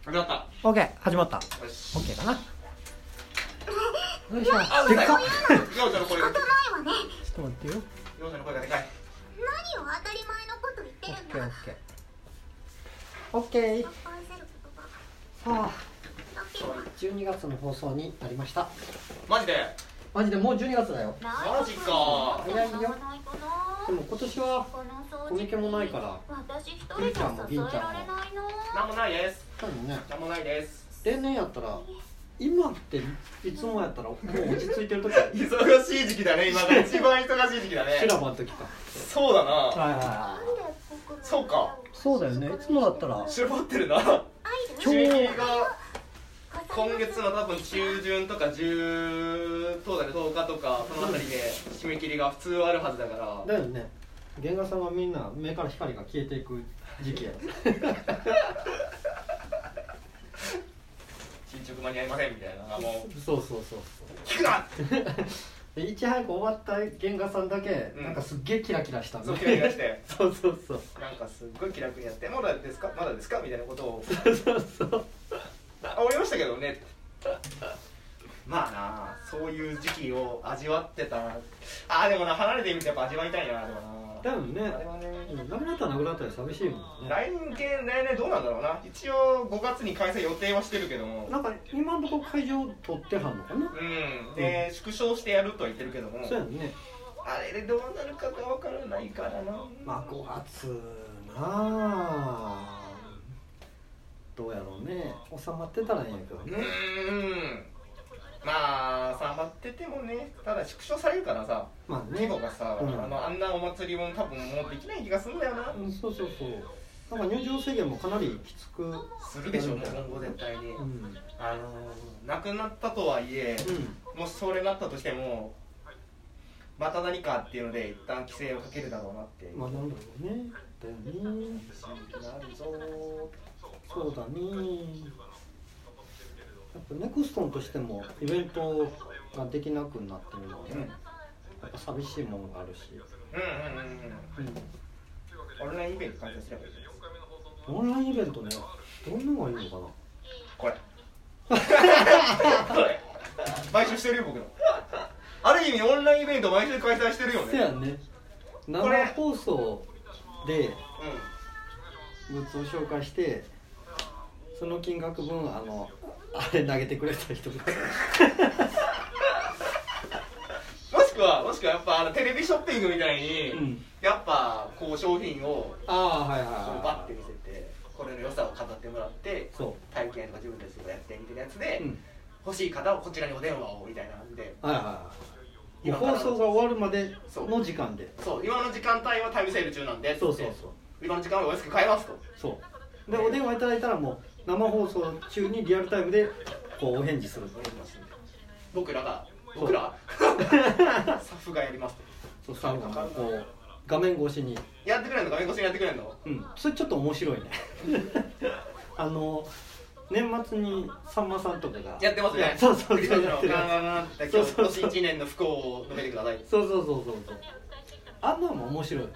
始まった。 オッケー、始まった。オよし。 ッケーかな。よいしょ。 あ、 でっかっ。 ヨウちゃんの声が。 仕方ないわね。 ちょっと待ってよ。 ヨウちゃんの声がでかい。 何を当たり前のこと言ってオッるんだ。 ケーオッケー。オッケー。 失敗することが。 さあ、 だけど 12月の放送になりました。 マジで。 マジでもう12月だよ。 マジか。 早いよ。でも今年はコミケもないから。 私一人じゃ支えられないの。 なんもないです。 多分ね、 なんもないです。 例年やったら、今っていつもやったらもう落ち着いてる時忙しい時期だね。今が一番忙しい時期だね。 修羅場の時か。 そうだな。 はいはいはい。 そうか。 そうだよね。いつもだったら絞ってるな。締め切りが今月の多分中旬とか10日とかそのあたりで締め切りが普通あるはずだから。 だよね。原画さんはみんな目から光が消えていく時期や。 進捗間に合いませんみたいな。もうそうそうそう聞くな。 でいち早く終わった原画さんだけ、 うんなんかすっげえキラキラしたそうキラキラしてそうそうそうなんかすっごい気楽にやってまだですかまだですかみたいなことをそうそう思いましたけどね。まあな、そういう時期を味わってた。あ、でもな、離れてみてやっぱ味わいたいな。でもなだよね。 あれはね、 なくなったらなくなったら寂しいもんね。 来年どうなんだろうな。一応5月に開催予定はしてるけども、 なんか今のところ会場取ってはんのかな。 うんで、縮小してやるとは言ってるけども、 そうやね。 あれでどうなるかが分からないからな。 まあ5月なあ、どうやろうね。収まってたらいいんやけどね。 まあ収まっててもね、ただ縮小されるからさ、 まあね。 規模がさ、 うんあんなお祭りも多分もうできない気がするんだよな。 うん、そうそうそう。なんか入場制限もかなりきつくするでしょ、もう今後絶対に。 うん。 なくなったとはいえ、 うん。 もしそれなったとしてもまた何かっていうので一旦規制をかけるだろうなっていう。 まあなんだろうね。だよね。 気があるぞ。 そうだね。やっぱネクストンとしてもイベントができなくなってるのはね、やっぱ寂しいものがあるし。 オンラインイベント開催すればいいです。 オンラインイベントね、どんなのがいいのかな。 これ毎週してるよ僕の。ある意味オンラインイベント毎週開催してるよね。 そうやね。生放送でグッズを紹介して、その金額分あれ投げてくれた人がもしくはやっぱテレビショッピングみたいに、 うん、 やっぱこう商品をはいはいバッて見せてこれの良さを語ってもらって、 そう体験とか自分たちでやってみたいなやつで、 うん、 欲しい方はこちらにお電話をみたいな感じで、 もう放送が終わるまでの時間で、 そう今の時間帯はタイムセール中なんで、 そう今の時間はお安く買えますと。 そうで、お電話いただいたらもう生放送中にリアルタイムでこうお返事する。 僕らスタッフがやりますと。 そう、スタッフがこう画面越しにやってくれんの。画面越しにやってくれんの。 うん、それちょっと面白いね年末にさんまさんとかがやってますね。 そう今日今年1年の不幸を述べてください。 そうあんなのも面白いね。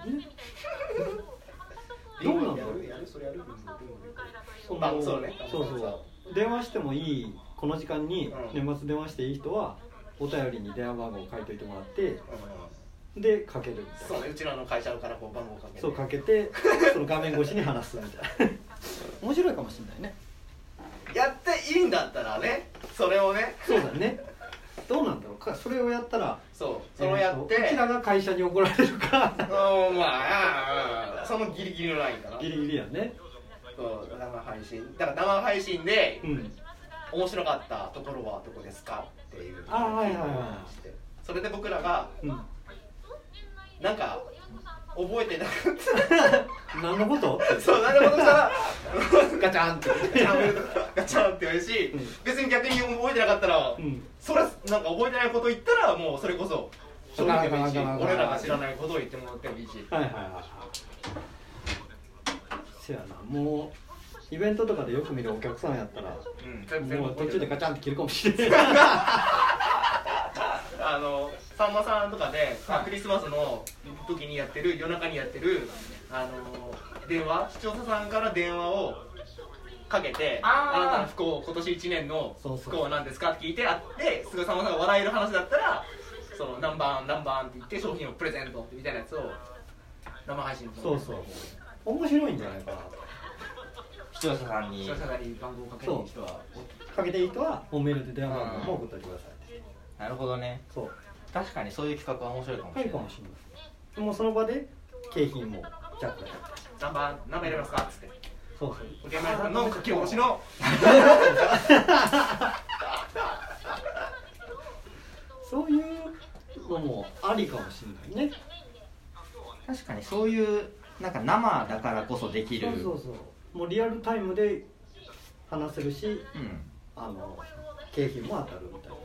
どうなんだろう。 やるそれやる。 そうね。電話してもいいこの時間に年末電話していい人はお便りに電話番号を書いといてもらって、でかけるみたいな。 そうね、うちらの会社からこう番号をかけて、 そうかけてその画面越しに話すみたいな面白いかもしれないね。 やっていいんだったらね、それをね。 そうだね。どうなんだろうか。それをやったら、 それをやって、 うちらが会社に怒られるかまあそのギリギリのラインかな。 ギリギリやね。 そう生配信だから生配信で、 うん、 面白かったところはどこですかっていう。それで僕らが、 うん、 なんか覚えてなくて何のことそう何のことしたらガチャンってガチャンって言うし、別に逆に覚えてなかったら、それなんか覚えてないこと言ったらもうそれこそ正直でもいいし、俺らが知らないことを言ってもらってもいいし。 せやな、もうイベントとかでよく見るお客さんやったら、もう途中でガチャンって切るかもしれないさんまさんとかで、クリスマスの時にやってる夜中にやってる電話、視聴者さんから電話をかけてあーあなたの不幸今年1年のそうそう不幸は何ですかって聞いてあってすぐさまさんが笑える話だったらその何番って言って商品をプレゼントみたいなやつを生配信そうそう面白いんじゃないかなと。 視聴者さんに視聴者さんに番号をかける人はかけていい人はもうメールで電話番号も送っておいてください。 なるほどね。 そう確かにそういう企画は面白いかもしはいれない。 かもしれない。もうその場で景品もジャックで何番入れますかっつってそうそうお現場さんの書き下ろしのそういうのもありかもしれないね。 確かにそういうなんか生だからこそできる。 そうそうそうもうリアルタイムで話せるしうん。 景品も当たるみたいな。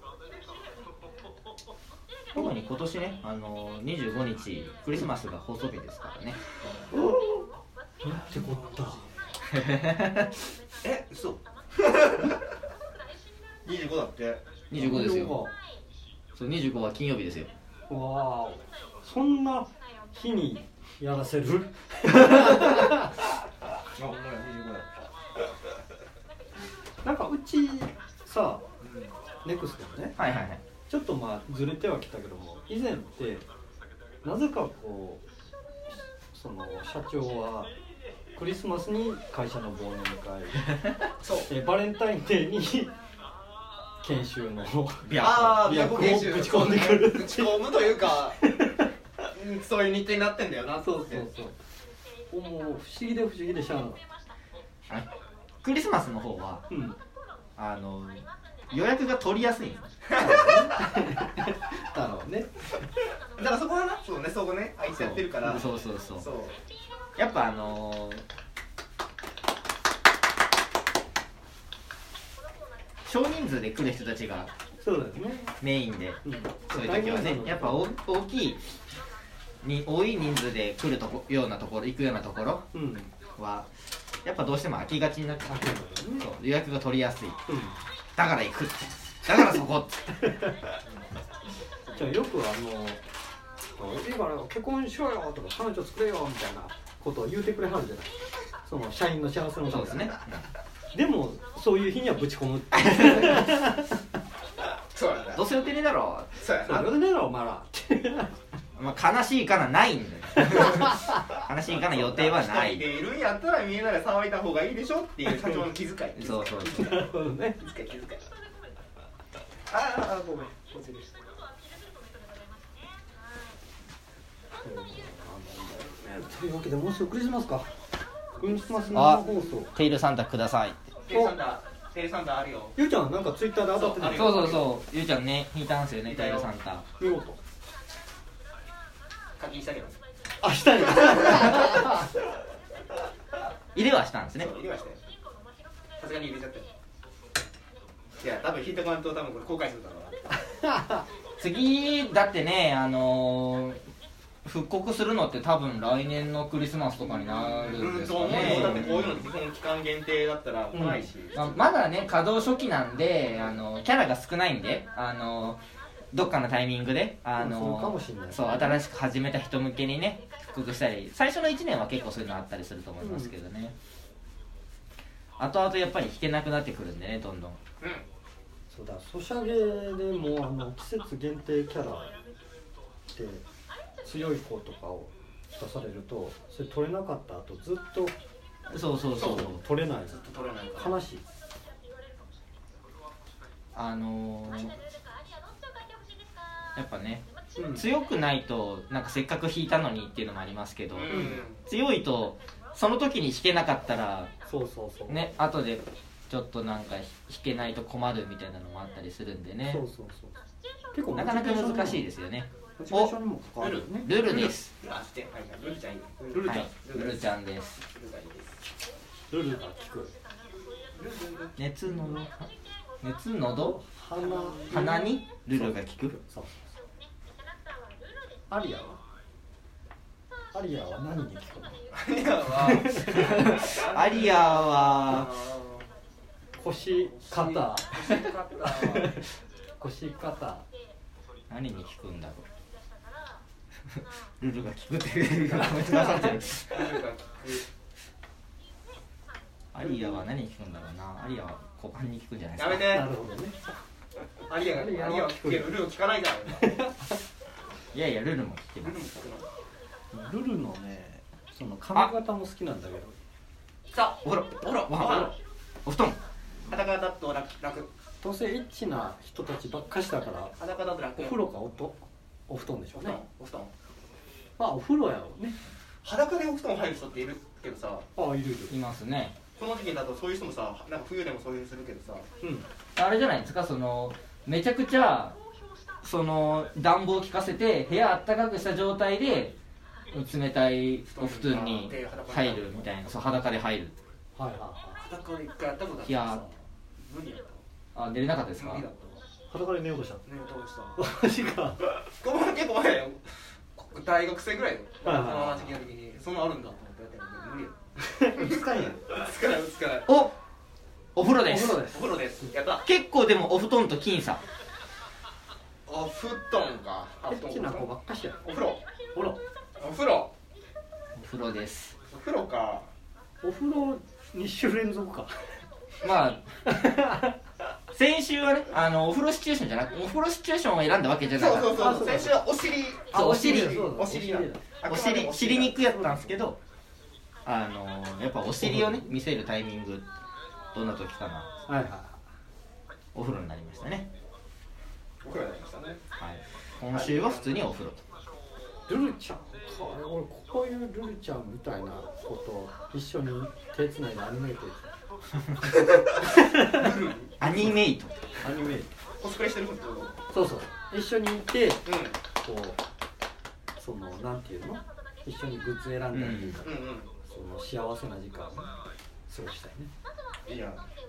特に今年ね、25日クリスマスが放送日ですからね。 なんてこったえ嘘25だって 25ですよ。そう25は金曜日ですよ。 わあそんな日にやらせるあ、ほんまや25だなんかうちさネクストねはいはいはい。 ちょっとまあずれてはきたけども以前ってなぜかこうその社長はクリスマスに会社の忘年会そうバレンタインデーに研修のああ琵琶湖をぶち込んでくるぶち込むというかそういう日程になってんだよなそうそうそうもう不思議で不思議でしゃあなかっクリスマスの方はたうん予約が取りやすいんです。 だろうねだからそこはなそうねそこねあいつやってるからそうそうそう。 そうやっぱ少人数で来る人たちがそうだよねメインで、 うんそういう時はねやっぱ大きい多い人数で来るようなところ行くようなところうんはやっぱどうしても空きがちになってあそうだよねそう予約が取りやすい。 うんだから行くってだからそこってじゃあよくいいから結婚しようよとか彼女作れよみたいなことを言うてくれはるじゃないその社員の幸せのためにそうですね。 でもそういう日にはぶち込むってそうなんだどうせ予定ねえだろそうやなそれでねお前らってまあ、悲しいからないんだよ悲しいから予定はな一人い。 でいるんやったらみんなで騒いだ方がいいでしょっていう社長の気遣いそうそう気遣いなるほどね気遣いあごめんこっちですというわけでもうすぐクリスマスかクリスマスのあ放送テイルサンタください。 テイサンダーあるよゆうちゃんなんかツイッターで当たってたそうそうそうそうゆうちゃんね引いたんすよねテイルサンタ。 見事課金したけどあしたんや入れはしたんですねそう入れましたよさすがに入れちゃったよいや多分引いてもらうと多分これ後悔するだろうな次だってね復刻するのって多分来年のクリスマスとかになるんですそう思うかねよだってこういうのって基本期間限定だったら来ないし、 まだね稼働初期なんでキャラが少ないんでどっかのタイミングでそうかもしんないそう新しく始めた人向けにね復刻したり最初の1年は結構そういうのあったりすると思いますけどね、後々やっぱり弾けなくなってくるんでねどんどんそうだソシャゲでも季節限定キャラって強い子とかを出されるとそれ取れなかった後ずっとそうそうそう取れないずっと取れないから悲しいやっぱね、 うん強くないとなんかせっかく弾いたのにっていうのもありますけど、 うん強いとその時に弾けなかったらそうそうそうね後でちょっとなんか弾けないと困るみたいなのもあったりするんでねそうそうそう結構なかなか難しいですよね。 モチベーションにも関わるよねルルです。 あしてはいはいルルちゃんいいルルちゃんはい、ルルちゃんです。 ルルがいいですルルが聞く熱のど鼻鼻にルルが効く。 そうそうそうアリアは何に聞くのいやアリアは腰肩よかった腰肩何に効くんだろう。ルルが効くってコメント出されてる。 アリアは何聞くんだろうな。アリアは股間に聞くんじゃないですか。 やめて。 なるほどね。 アリアは聞くけどルルを聞かないじゃん。 いやいや、ルルも聞きます。 ルルのね、その髪型も好きなんだけど。 さあ、 お風呂、お布団。 裸だと楽。 どうせエッチな人たちばっかしだから、 裸だと楽。 お風呂かお布団でしょうね。 お布団。 まあお風呂やろうね。 裸でお布団入る人っているけどさ、 ああ、いる。 いますね。 この時期だとそういう人もさ、なんか冬でもそういうふうにするけどさ、 うん。 あれじゃないですか、めちゃくちゃ暖房効かせて部屋あったかくした状態で冷たいお布団に入るみたいな。そう、裸で入る。 はいはいはい。 裸で一回やったことあっていやさ、無理やったわ。 あ、寝れなかったですか？ 無理だったわ。 裸で寝ようとしたの。 寝ようとした。 マジか。 結構前よ。大学生ぐらいよ。そはいのはい時期の時にそんなのあるんだと思ってやったけど無理や。 使いやん。 つかない。 お風呂です。 お風呂です。 お風呂です。やった。 結構でもお布団と僅差。 お布団か。 エッチな子ばっかしやん。 お風呂。 ほら、 お風呂。 お風呂です。 お風呂か。 お風呂2週連続か。 まあ先週はね、お風呂シチュエーションじゃなく、お風呂シチュエーションを選んだわけじゃなかった。 そう。先週はお尻。 そう、お尻そうだ尻肉やったんですけど、やっぱお尻をね見せるタイミングどんな時かな。 はいはい。 お風呂になりましたね。 お風呂になりましたね。 はい。今週は普通にお風呂と。 ルルちゃんか。俺こういうルルちゃんみたいなこと一緒に手つないでアニメート。 アニメイト。 アニメーコスプレしてること。 ト。そう。一緒にいて、 うこうそのなんていうの？一緒にグッズ選んだりとか、 ん。 その幸せな時間を過ごしたいね。 いや。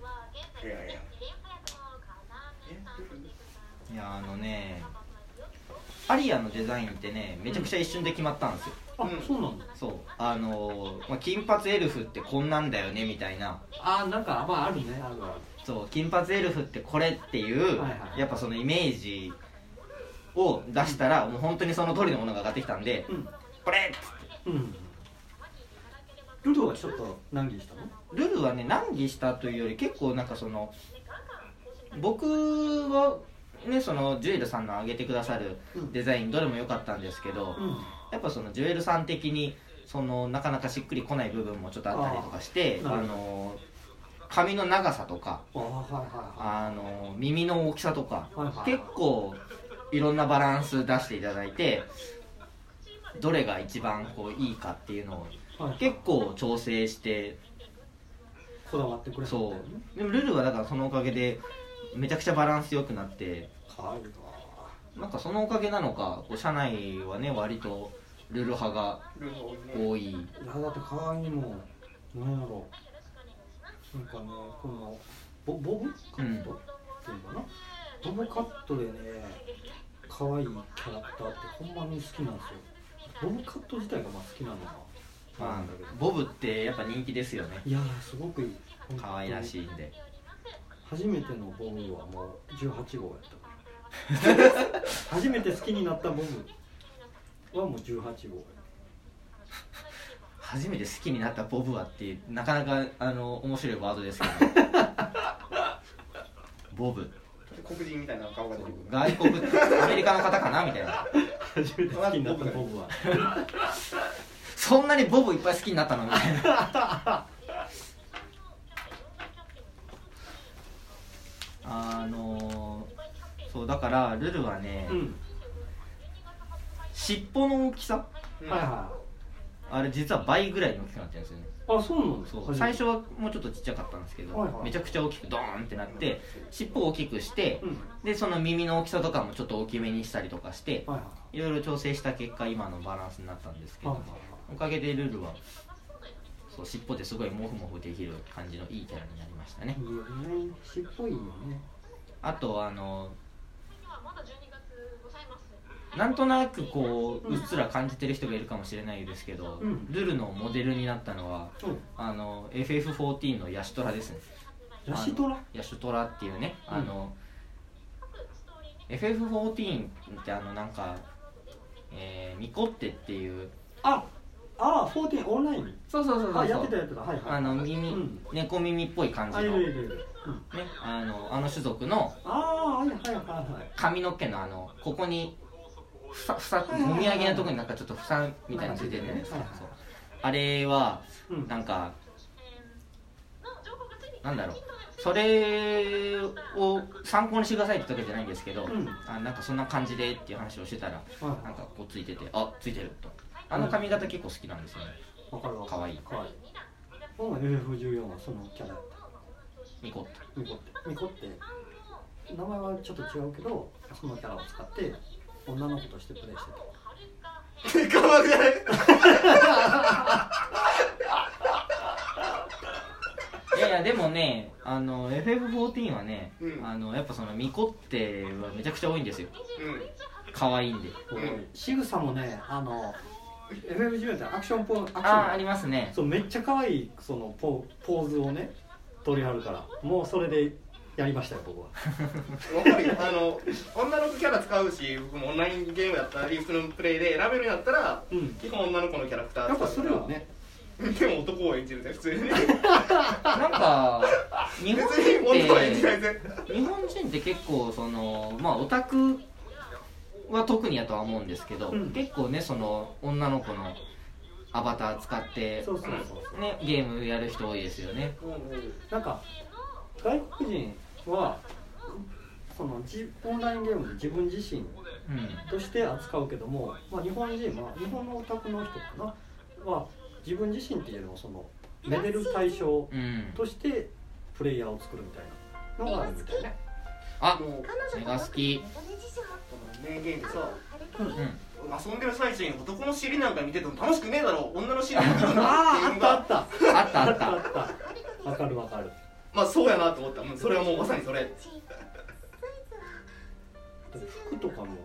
いやアリアのデザインってね、めちゃくちゃ一瞬で決まったんですよ。 あ、そうなんだ。 そう金髪エルフってこんなんだよねみたいな。 なんかまああるね、ある。 そう、金髪エルフってこれっていう、 はいはいやっぱそのイメージを出したら、もう本当にその通りのものが上がってきたんで、これっつって。 ルルはちょっと難儀したの？ ルルはね、難儀したというより結構なんか僕はね、ジュエルさんの上げてくださるデザインどれも良かったんですけど、やっぱジュエルさん的になかなかしっくりこない部分もちょっとあったりとかして、髪の長さとか、耳の大きさとか、結構いろんなバランス出していただいて、どれが一番いいかっていうのを結構調整してこだわってくれたんだよね。 そうでもルルはだからそのおかげでめちゃくちゃバランス良くなって、なんかそのおかげなのか社内はね割とルル派が多い。 いやだって可愛いもん。なんやろう、なんかね、このボブカットっていうのかな、ボブカットでね可愛いキャラクターってほんまに好きなんですよ。ボブカット自体がまあ好きなのかなんだけど、 ボブってやっぱ人気ですよね。 いやすごくいい、 可愛らしいんで。 初めてのボブはもう18号やったから初めて好きになったボブはもう18号。 初めて好きになったボブはってなかなか面白いワードですけどボブ黒人みたいな顔が出てくる。 外国アメリカの方かなみたいな。 初めて好きになったボブはそんなにボブいっぱい好きになったのみたいなそうだからルルはね、尻尾の大きさ、あれ実は倍ぐらいに大きくなってるんですよね。 あ、そうなんですか。 最初はもうちょっとちっちゃかったんですけど、めちゃくちゃ大きくドーンってなって尻尾を大きくして、でその耳の大きさとかもちょっと大きめにしたりとかして、いろいろ調整した結果今のバランスになったんですけど、おかげでルルはそう尻尾ですごいモフモフできる感じのいいキャラになりましたね。 いいよね、尻尾いいよね。 あとなんとなくうっすら感じてる人がいるかもしれないですけど、ルルのモデルになったのは、FF14 のヤシトラですね。 ヤシトラ？ ヤシトラっていうね、FF14 ってなんかミコッテっていうああ14オンラインそうそうそうそう、 やってたはいはい耳、猫耳っぽい感じの、ね、あの種族のはい髪の毛のここにもみあげのところになんかちょっと房みたいなのついてるじゃないですか、あれはなんか、なんだろう、それを参考にしてくださいってわけじゃないんですけど、なんかそんな感じでっていう話をしてたら、なんかこうついてて、ついてると、髪型結構好きなんですよね。 わかるわ。 かわいい。 FF14 はそのキャラ。 ミコって名前はちょっと違うけど、そのキャラを使って女の子としてプレイしてた。 かわいい。 いやいやでもね、FF14 はね、やっぱそのミコってはめちゃくちゃ多いんですよ。可愛いんで。 仕草もね、FF14 ってアクションありますね。 そう、めっちゃ可愛いそのポーズをね取りはるから、もうそれでやりましたよ僕は。 わかるよ。女の子キャラ使うし、僕もオンラインゲームだったり普通のプレイで選べるんやったら、基本女の子のキャラクターやっぱするよね。 でも男を演じるぜ普通にね。 なんか日本人って結構そのオタクは特にやとは思うんですけど、結構ねその女の子のアバター使ってねゲームやる人多いですよね。 なんか外国人はそのオンラインゲームで自分自身として扱うけども、日本人は日本のオタクの人かなは自分自身っていうのをそのめでる対象としてプレイヤーを作るみたいなのがあるみたいね。 メガ好き。 名言でさ、遊んでる最中に男の尻なんか見てても楽しくねえだろ、女の尻なんか見ててもっていうのがあったわかる。 まあそうやなと思った。それはもうまさにそれ。 服とかも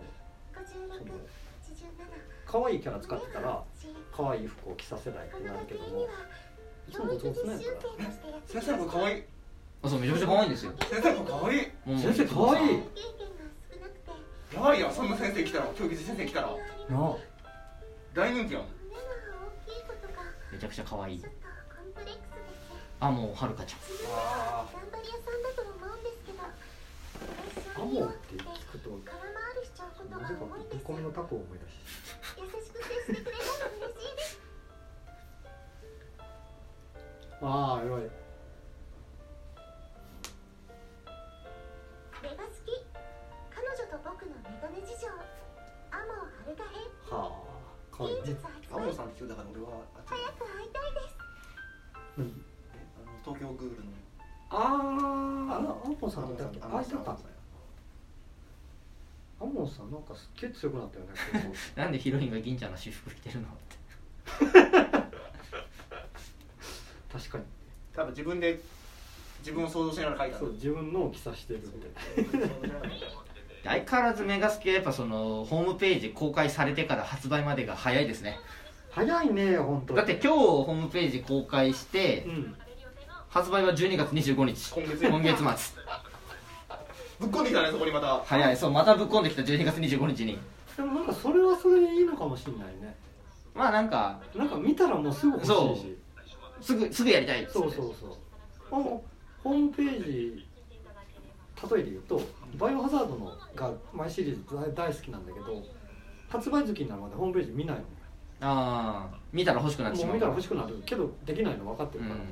可愛いキャラ使ってたら可愛い服を着させないってなるけども、いつもゴツゴツなんやから先生の子可愛い。 そう、めちゃくちゃ可愛いんですよ。 先生の子可愛い。 先生可愛い。 やばいやん、そんな先生来たら、教育先生来たら大人気やん。 めちゃくちゃ可愛い。もうはるかちゃん。 アモって聞くとなぜかぶっ込みのタコを思い出し。エロい。 メガ好き。彼女と僕のメガネ事情。アモはるか編。 可愛いね。 アモさんって言うだから俺は早く会いたいです。 東京グールの。 アモさんって言ったっけ？会いたかった。アモさんなんかすっげえ強くなったよね。 なんでヒロインが銀ちゃんの私服着てるのって。 確かに。 多分自分を想像しながら描いた。 そう、自分のを着さしてるみたいな。 相変わらずメガスキはやっぱそのホームページ公開されてから発売までが早いですね。 早いね、本当。 だって今日ホームページ公開して、発売は12月25日。今月末。 ぶっこんできたね、そこにまた。 早い、そう、またぶっこんできた12月25日に。 でもなんかそれはそれでいいのかもしれないね。 なんか見たらもうすぐ欲しいし。 すぐやりたいっつって。 そう。ホームページ例えで言うとバイオハザードのがマイシリーズ大好きなんだけど、発売月になるまでホームページ見ないの。 見たら欲しくなってしまう。 もう見たら欲しくなるけどできないの分かってるから、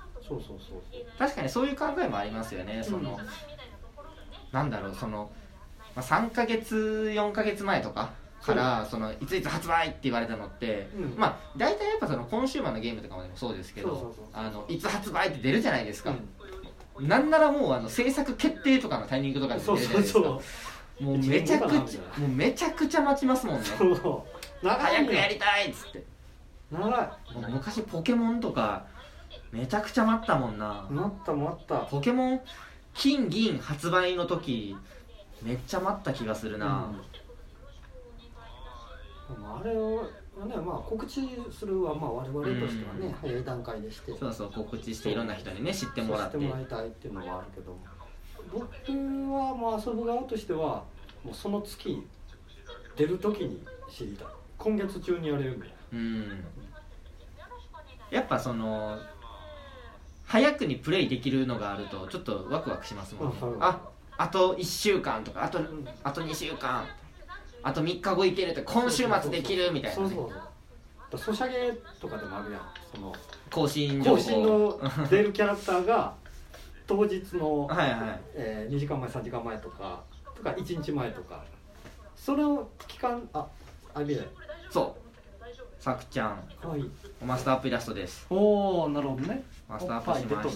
そう確かにそういう考えもありますよね。その、なんだろう、その、3ヶ月4ヶ月前とかからそのいついつ発売って言われたのって、大体やっぱそのコンシューマーのゲームとかもそうですけど、いつ発売って出るじゃないですか。なんならもう制作決定とかのタイミングとかで出るじゃないですか。もうめちゃくちゃ待ちますもんね。早くやりたいっつって。昔ポケモンとかめちゃくちゃ待ったもんな。 待った。 ポケモン金銀発売の時めっちゃ待った気がするな。 あれをね、告知するは我々としてはね、早い段階でして、 そう告知していろんな人にね知ってもらいたいっていうのもあるけど、僕は遊ぶ側としてはもうその月出る時に知りたい。今月中にやれるみたいな。 やっぱその早くにプレイできるのがあるとちょっとワクワクしますもんね。あと1週間とかあと2週間あと3日後いけるって今週末できるみたいなね。 ソシャゲとかでもあるやん、その更新情報更新の出るキャラクターが当日のはいはい、 2時間前3時間前とか1日前とか、それを期間あれそうさくちゃん、 はい、 マスターアップイラストです。 おお、なるほどね。 マスターアップしました。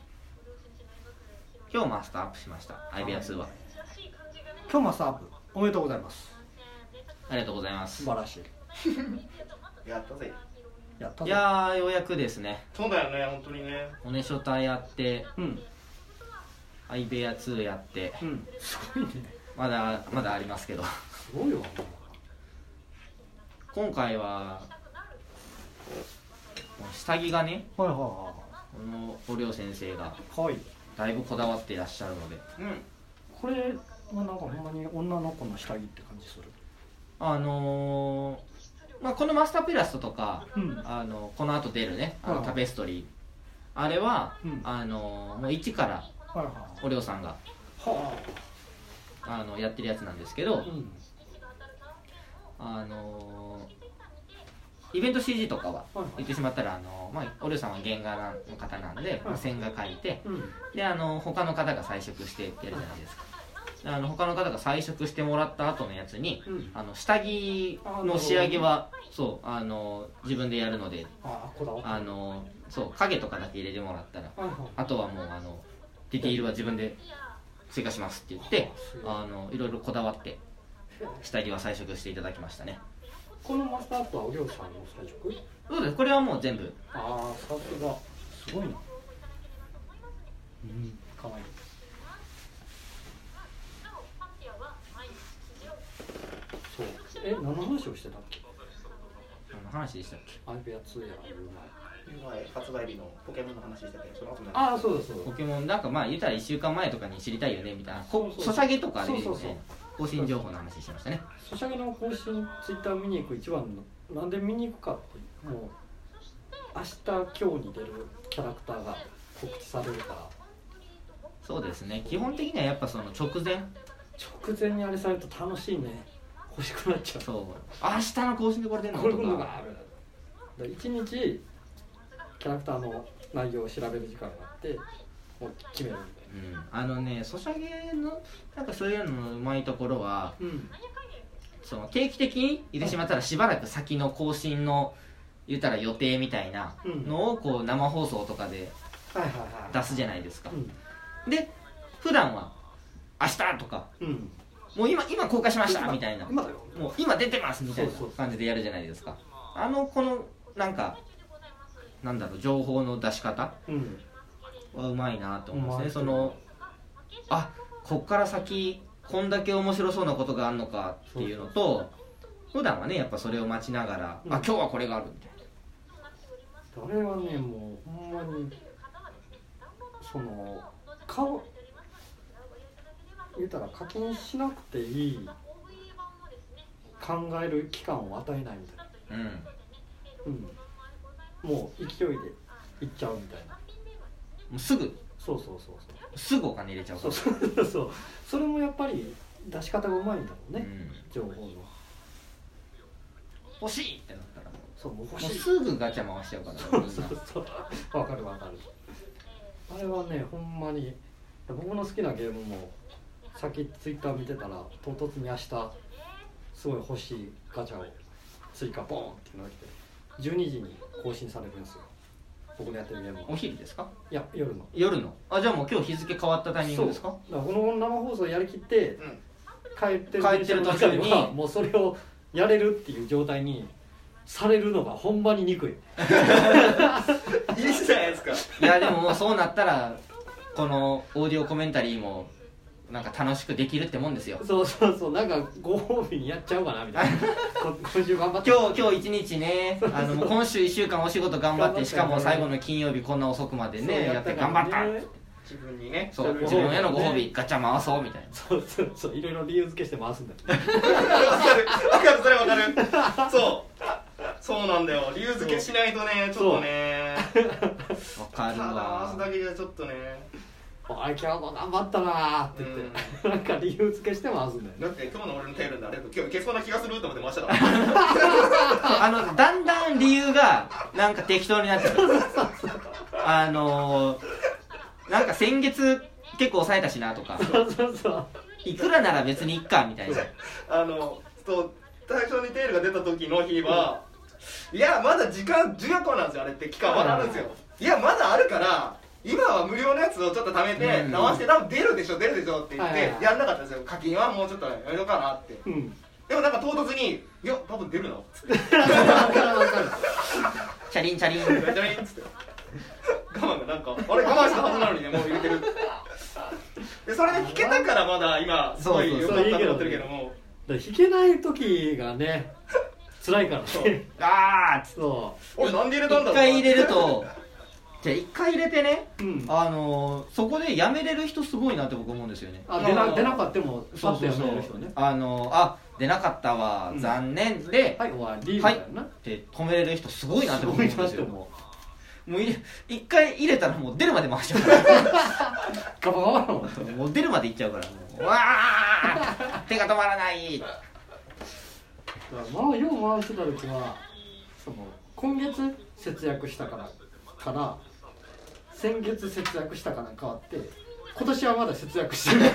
今日マスターアップしました。アイビア2は今日マスターアップおめでとうございます。 ありがとうございます。 素晴らしいやったぜ。 いやーようやくですね。 そうだよね、本当にね。 おねしょたやって、 うんアイベア2やって、 うん、すごいね。 まだありますけどすごいわ。 今回は下着がね、 はいはいはこのおりょう先生がいはい。 だいぶこだわっていらっしゃるので、 これはなんかほんまに女の子の下着って感じする。 まあ、このマスターアップイラストとか、 うん、 この後出るねはいタペストリー、あれは、 うん、 もう一からはいはいおりょうさんがはやってるやつなんですけど、 あ、うん、 イベント CG とかははいはい言ってしまったらまあ、おりょうさんは原画の方なんで、まあ、線画描いて、 うん、 で他の方が彩色してやるじゃないですか。他の方が彩色してもらった後のやつに、 うん、 下着の仕上げはそう自分でやるので、 こだわってそう影とかだけ入れてもらったら、 はいはい、 あとはもうディティールは自分で追加しますって言っていろいろこだわって下着は彩色していただきましたね。 このマスターアップはおりょうさんの彩色？ そうです、これはもう全部。 さすがすごいな。うん、かわいい。そう、何の話をしてたっけ？ 何の話でしたっけ？ アイベア2やる前発売日のポケモンの話してたけど、その後前。そうですそうです。 ポケモンなんかまあ言ったら1週間前とかに知りたいよねみたいな、 そうソシャゲとかでそうそう更新情報の話してましたね。 ソシャゲの更新ツイッター見に行く一番のなんで見に行くかって、もう明日今日に出るキャラクターが告知されるから。 そうですね、基本的にはやっぱその直前にあれされると楽しいね。欲しくなっちゃう。 そう、明日の更新でこれ出るのこれとか、 のがある。1日キャラクターの内容を調べる時間があってもう決めるみたいな。 ソシャゲのなんかそういうののうまいところは、 うん、 その定期的に言ってしまったらしばらく先の更新の言ったら予定みたいなのをこう生放送とかで出すじゃないですか。で普段は明日とか、 うん、 もう今公開しましたみたいな、 今だよ、 もう今出てますみたいな感じでやるじゃないですか。このなんかなんだろう、情報の出し方はうまいなと思うんですね。こっから先こんだけ面白そうなことがあるのかっていうのと、普段はねやっぱそれを待ちながら、今日はこれがあるみたいな。 あれはね、もうほんまにその言うたら課金しなくていい考える期間を与えないみたいな、もう勢いでいっちゃうみたいな、 もうすぐすぐお金入れちゃうから。 そうそれもやっぱり出し方がうまいんだろうね、情報の欲しいってなったらもう欲しい、すぐガチャ回しちゃうから、みんな。 わかる。あれはね、ほんまに僕の好きなゲームもさっきツイッター見てたら唐突に明日すごい欲しいガチャを追加ボーンってなって12時に更新されるんですよ、僕のやってるゲーム。 お昼ですか？ いや、夜の。 じゃあもう今日日付変わったタイミングですか？ だからこの生放送やりきって、帰ってる途中にはもうそれをやれるっていう状態にされるのがほんまに憎い。 いいじゃないですか。 いやでももうそうなったらこのオーディオコメンタリーもなんか楽しくできるってもんですよ。 そうなんかご褒美にやっちゃおうかなみたいな。今週頑張って今日一日ね、もう今週1週間お仕事頑張ってしかも最後の金曜日こんな遅くまでねやって頑張った自分にね、 そう自分へのご褒美ガチャ回そうみたいな。 そういろいろ理由付けして回すんだよ。 わかるそれわかる。 そうなんだよ、理由付けしないとね、ちょっとねわかるただ回わすだけじゃちょっとね。 あれ今日も頑張ったなーって言って、なんか理由付けして回すんだよね。 だって今日の俺のテールであれ今日消そうな気がすると思って回したからだんだん理由がなんか適当になってくるなんか先月結構抑えたしなとかそういくらなら別にいっかみたいなそう最初にテールが出た時の日は、いやまだ時間14個なんですよ、あれって期間まだあるんですよ。いやまだあるから今は無料のやつをちょっと貯めて直して多分出るでしょって言ってやんなかったんですよ。課金はもうちょっとやめようかなって、でもなんか唐突に「いや多分出るの」っつって分かるチャリンチャリンチャリンっつって我慢がなんかあれ我慢したはずなのにねもう入れてるでそれで弾けたからまだ今すごい良かったと思ってるけども、 弾けない時がね辛いからね。 あーそう俺なんで入れたんだろう一回入れるとじゃあ一回入れてね、そこでやめれる人すごいなって僕思うんですよね。 出なかったもパッとやめれる人ね。 出なかったわ、残念ではい終わりみたいなって止めれる人すごいなって僕思うんですよ。もう一回入れたらもう出るまで回しちゃうからガバガバのもう出るまでいっちゃうからもうわー手が止まらないまあよう回してた時は今月節約したから先月節約したから変わって今年はまだ節約してる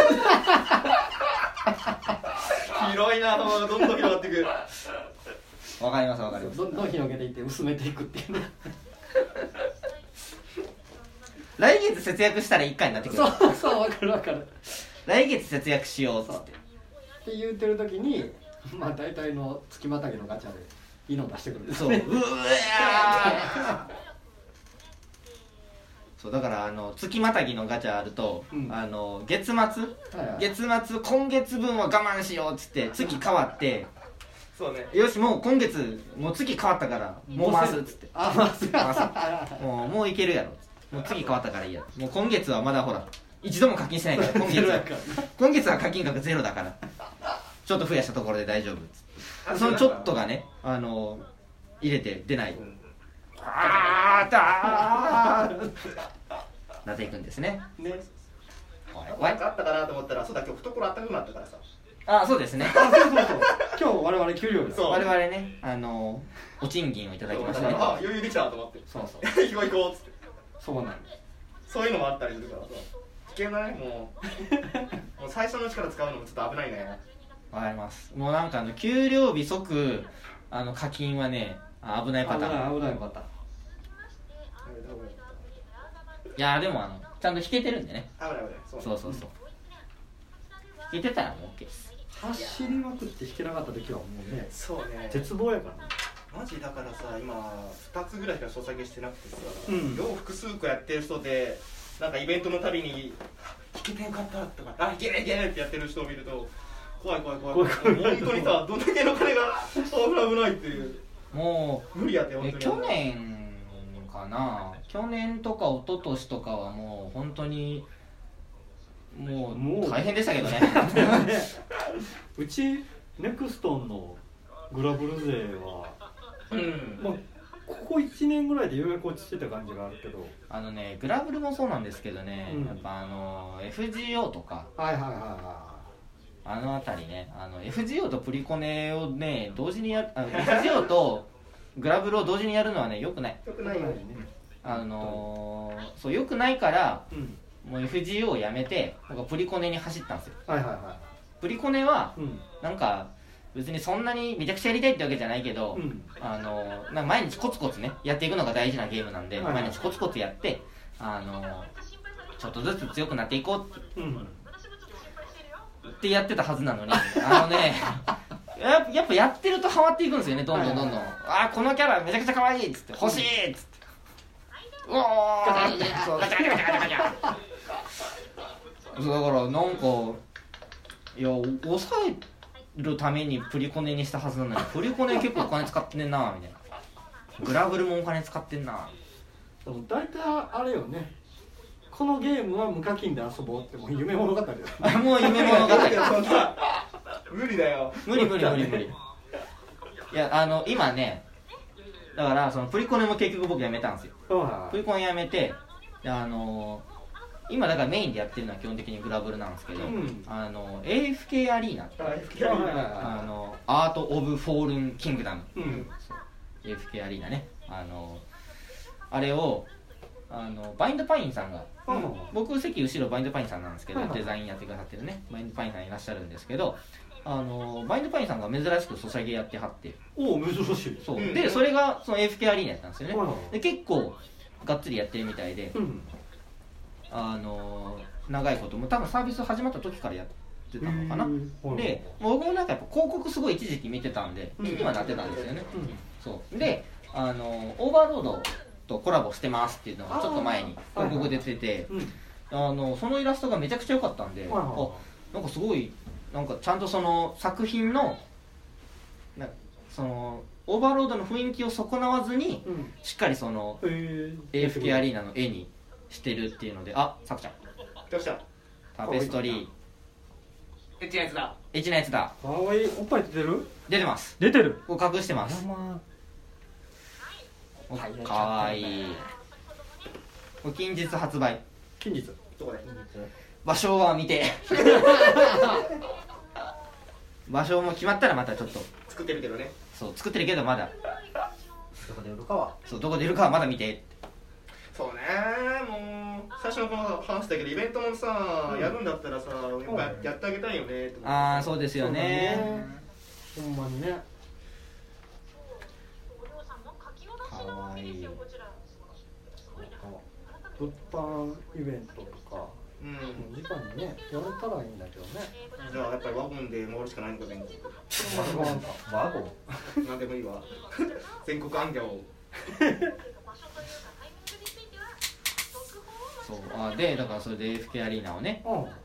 広いな、どんどん広がっていく。 わかりますわかります。 どんどん広げていって薄めていくっていうね来月節約したら1回になってくる。 そうわかるわかる。 来月節約しようっつってって言ってる時にまあ大体の月またぎのガチャでいいの出してくるんですそう、 ね。 そうだから月またぎのガチャあると、月末、月末今月分は我慢しようっつって月変わってそうね、 よしもう今月もう月変わったからもう回すっつって回すもういけるやろ、もう次変わったからいいや、もう今月はまだほら一度も課金してないから今月は課金額ゼロだからちょっと増やしたところで大丈夫っつってそのちょっとがね入れて出ない、あーだーなっていくんですね。 なんかあったかなと思ったら、そうだ今日懐あったかくなったからさ。 あ、そうですね。 今日我々給料です。 我々ねお賃金をいただきましたね。 あ、余裕できたと思って。 そうそう。 行こう行こうっつって。 そうなんです。 そういうのもあったりするからさ。危険だねもう最初の力使うのもちょっと危ないね。 わかります。もうなんか給料日即課金はね危ないパターン。 危ないパターン。 いやでもちゃんと弾けてるんでね。 危ない。 そう弾けてたらもう OK です。 走りまくって弾けなかった時はもうね、 そうね、 絶望やからね。 マジだからさ、今2つぐらいしか操作してなくてさ、両複数個やってる人でなんかイベントのたびに弾けてよかったとか、弾けねってやってる人を見ると怖い本当にさ、どんだけの金が危ないっていう、 もう無理やって本当に。 去年かな、去年とか一昨年とかはもう本当にもう大変でしたけどねうちネクストンのグラブル勢は、まあここ1年ぐらいでようやく落ちてた感じがあるけど、 グラブルもそうなんですけどね、やっぱFGO とかあたりね、FGO とプリコネをね同時にやFGO とグラブルを同時にやるのはね良くない。 良くないよね。 そう良くないから、もう FGO をやめてなんかプリコネに走ったんですよ。プリコネは、なんか別にそんなにめちゃくちゃやりたいってわけじゃないけど、なんか毎日コツコツねやっていくのが大事なゲームなんで、毎日コツコツやってちょっとずつ強くなっていこうってやってたはずなのにやっぱやってるとハマっていくんですよね、どんどんこのキャラめちゃくちゃ可愛いっつって欲しいっつって、うおーガチャガチャそうだからなんかいや抑えるためにプリコネにしたはずなのにプリコネ結構お金使ってんなみたいな、グラブルもお金使ってんな。 でも大体あれよね、このゲームは無課金で遊ぼうってもう夢物語だよもう夢物語無理だよ。 無理いや今ねだからそのプリコネも結局僕やめたんですよ。 はいプリコネやめて、で今だからメインでやってるのは基本的にグラブルなんですけど、AFK アリーナって、アート・オブ・フォールン・キングダム、AFK アリーナね、あれをバインドパインさんが、僕席後ろバインドパインさんなんですけど、デザインやってくださってるねバインドパインさんいらっしゃるんですけど、バインドパインさんが珍しくソシャゲやってはって、 おお珍しい。 そうでそれがその AFK アリーナやったんですよね。で結構がっつりやってるみたいで、長いことも多分サービス始まった時からやってたのかな。で僕もなんかやっぱ広告すごい一時期見てたんで気にはなってたんですよね。そうでオーバーロードとコラボしてますっていうのがちょっと前に広告出てて、そのイラストがめちゃくちゃ良かったんで、なんかすごいなんかちゃんとその作品のそのオーバーロードの雰囲気を損なわずに、しっかりその AFK アリーナの絵にしてるっていうので、あ、さくちゃんどうした？ タペストリーエッチなやつだ。 エッチなやつだ。 かわいい。おっぱい出てる？ 出てます。 出てる。 これ隠してます。かわいい。これ近日発売。 近日どこで？ 場所は見て場所も決まったらまたちょっと作ってるけどね。 そう作ってるけどまだどこで売るかはそうどこで売るかはまだ見て。 そうね、もう最初のこの話だけどイベントもさ、やるんだったらさ、やっぱやってあげたいよねって思って。 ああそうですよね。 ほんまにね。 かわいい。 物販イベントとか時間にねやれたらいいんだけどね。 じゃあやっぱりワゴンで回るしかないのか全国。 ワゴンなんでもいいわ。全国アンギャを。 そうでだからそれで AFK アリーナをね、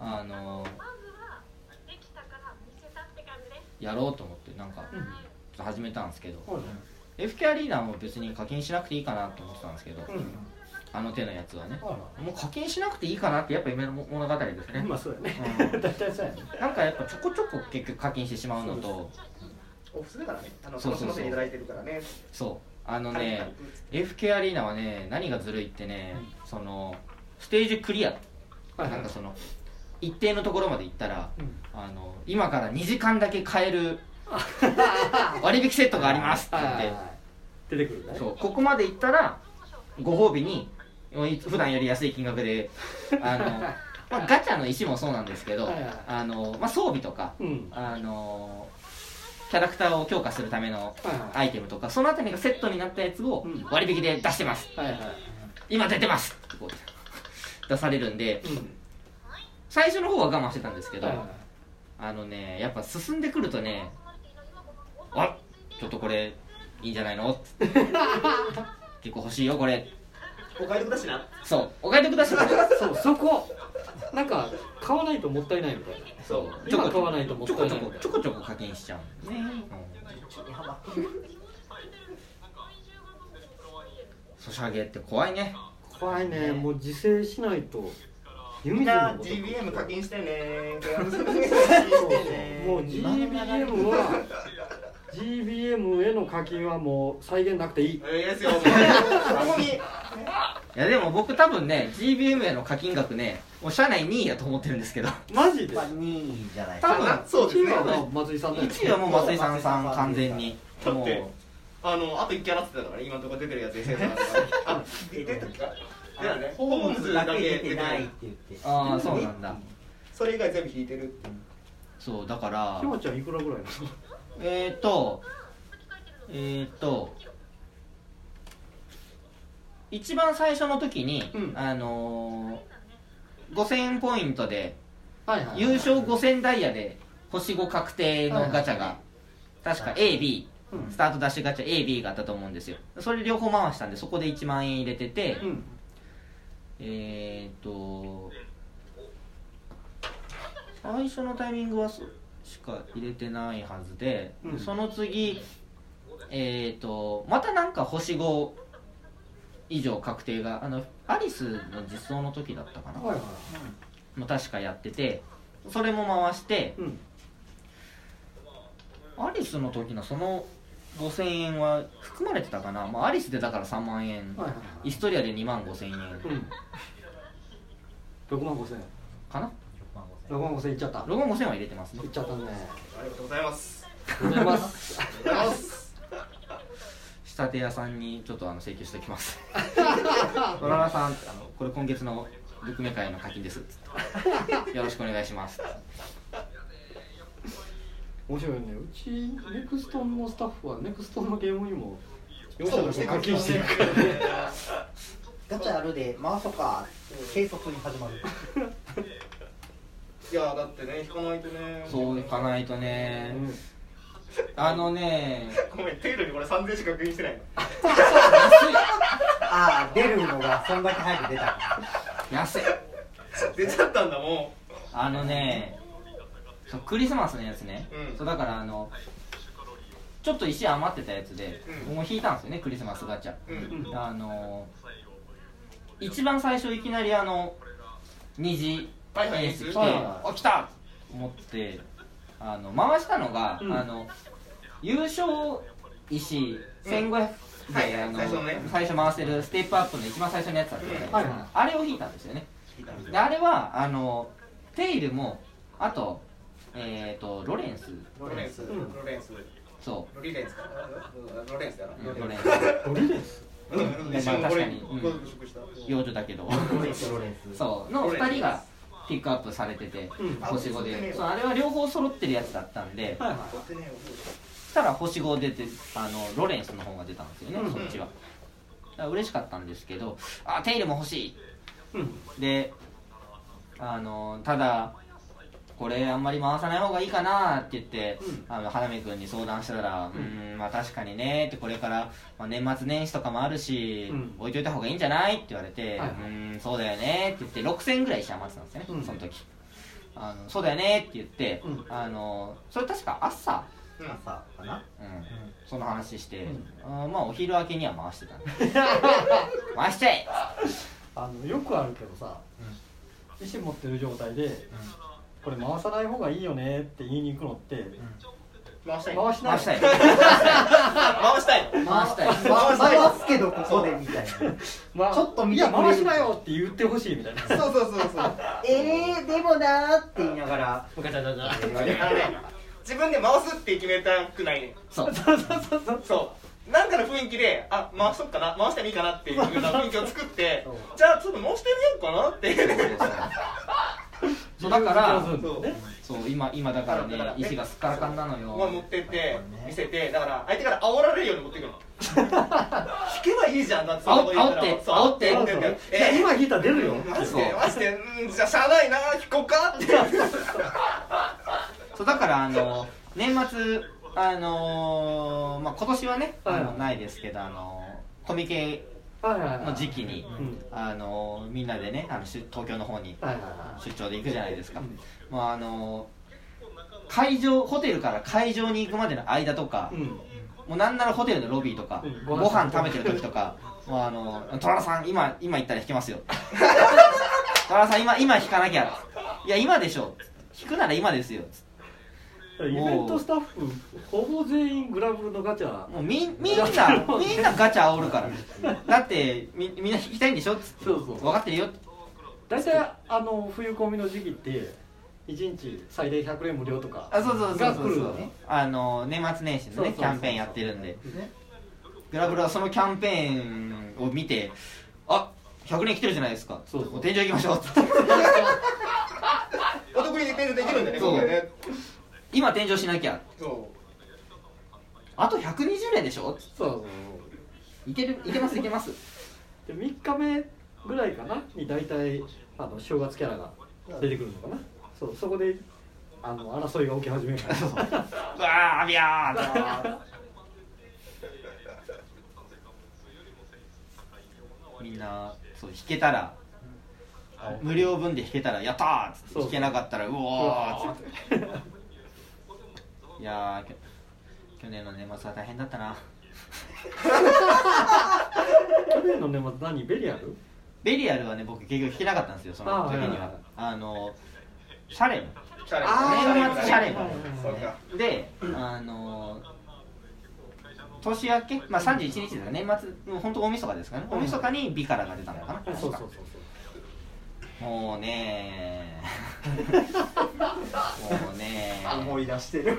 やろうと思ってなんか始めたんですけど、AFK アリーナも別に課金しなくていいかなと思ってたんですけど、あの手のやつはね、もう課金しなくていいかなってやっぱ夢の物語ですね。 まあそうやね。大体そうやね。 なんかやっぱちょこちょこ結局課金してしまうのと、 オフスだからね。楽しませていただいてるからね。 そうAFK アリーナはね何がずるいってね、そのステージクリア、なんかその一定のところまで行ったら、今から2時間だけ買える割引セットがありますって言って出てくるね。 そうここまで行ったらご褒美に普段より安い金額でまあ、ガチャの石もそうなんですけど、まあ、装備とか、キャラクターを強化するためのアイテムとかそのあたりがセットになったやつを割引で出してます、今出てますってこう出されるんで、最初の方は我慢してたんですけど、やっぱ進んでくるとね、あちょっとこれいいんじゃないの結構欲しいよこれ、 お買い得だしな。 そうお買い得だしなそうそこなんか買わないともったいないみたいな。 そう今買わないともったいないみたいな。 ちょこちょこ課金しちゃうね、ソシャゲって怖いね。 怖いね。もう自制しないと。 みんな GBM 課金してね。 もう GBM への課金はもう再現なくていい。 いいですよ。もういやでも僕多分ね GBM への課金額ねもう社内2位やと思ってるんですけど。 マジで 2位じゃない多分そうですね。 1位は松井さんだよね。 1位はもう松井さん完全に。 だってあと1キャラって言ってたから今のところ出てるやつで先生あ出たっけか。ホームズだけ出てないって言って。 ああそうなんだ。 それ以外全部引いてるって。 そうだからひまちゃんいくらぐらいなの？ 一番最初の時に、5000ポイントで優勝5000ダイヤで星5確定のガチャが確か AB、スタートダッシュガチャ AB があったと思うんですよ。それ両方回したんでそこで1万円入れてて、最初のタイミングはしか入れてないはずで、その次またなんか星5以上確定がアリスの実装の時だったかな、もう確かやっててそれも回して、アリスの時のその 5000円は含まれてたかな、まあ、アリスでだから3万円、 はいはいイストリアで2万5000円 6万5千円かな。 6万5千円いっちゃった 6万5000円は入れてますね。 いっちゃったねありがとうございます。 ありがとうございますありがとうございます。 仕立て屋さんにちょっと請求しておきますドラマさんこれ今月のブックメ会の課金ですよろしくお願いします。 面白いね。うちネクストンのスタッフはネクストンのゲームにも4社だけ課金してるからねガチャあるで回そうか軽率に始まる。 いやだってね引かないとね。 そういかないとね、ねごめんテールにこれ3000円しか確認してないの。 ああ出るのがそんだけ早く出たから。 安い。 出ちゃったんだもそうクリスマスのやつね、そうだからちょっと石余ってたやつで、もう引いたんですよねクリスマスガチャ、一番最初いきなり虹エース来て、あ来たと思って回したのが、優勝石1500で、最初回せるステップアップの一番最初のやつだったじゃないですか、あれを引いたんですよね。であれはテイルもあとロレンスそうロリレンスかロレンスだなロレンスロリレンスまあ確かに幼女だけどそうの2人がピックアップされてて、星5でそうあれは両方揃ってるやつだったんで、そしたら星5出てロレンスの方が出たんですよね、そっちは。だから嬉しかったんですけど、テイルも欲しい、でただこれあんまり回さない方がいいかなって言って、花見君に相談したら、まあ確かにねってこれから、年末年始とかもあるし、置いといた方がいいんじゃないって言われて、そうだよねって言って6000円ぐらい石余ってたんですよね、その時そうだよねって言って、それ確か朝かな、 その話して、まあお昼明けには回してたんで回しちゃえよくあるけどさ、石持ってる状態で、これ回さない方がいいよねって言いに行くのって、 回したい回しない回したい回したい回したい回すけどここでみたいなちょっと見てくれるいや回しなよって言ってほしいみたいなそうでもなーって言いながらガチャガチャ自分で回すって決めたくないね。 そうなんかの雰囲気で回しとくかな回してもいいかなっていう風な雰囲気を作ってじゃあちょっと回してみようかなってそうだからそうそう今だからね石がすっからかんなのよ。 持ってって見せてだから相手から煽られるように持ってくるの引けばいいじゃんだって煽っていや今引いたら出るよマジでじゃあしゃあないな引こうかってそうだから年末まあ今年はねないですけどコミケの時期にみんなでね東京の方に出張で行くじゃないですか。まあ会場ホテルから会場に行くまでの間とか、もうなんならホテルのロビーとか、ご飯食べてる時とか、もうトラさん今行ったら引けますよトラさん今引かなきゃ、いや今でしょ、引くなら今ですよ。 イベントスタッフほぼ全員グラブルのガチャもうみんなガチャ煽るからだってみんな引きたいんでしょっつって分かってるよって。 大体冬コミの時期って1日最大100円無料とかそうが来るのね。 年末年始のねキャンペーンやってるんで、グラブルはそのキャンペーンを見て100年来てるじゃないですか、もう天井行きましょうってお得に天井できるんだね。 そうね今天井しなきゃ、 そあと120年でしょ、いけますで 3日目ぐらいかなに大体正月キャラが出てくるのかな。そこで争いが起き始めるからわービャーとみんなそう弾けたら無料分で弾けたらやったーっつって弾けなかったらうおーっつっていや去年の年末は大変だったな去年の年末何ベリアルはね僕結局弾けなかったんですよ、その時には。シャレムシャレ年末シャレムそうかで年明け、まあ、31日ですか、年末もう本当大晦日ですかね、大晦日にビカラが出たのかな、 そうそうそうもうねもうね思い出してる。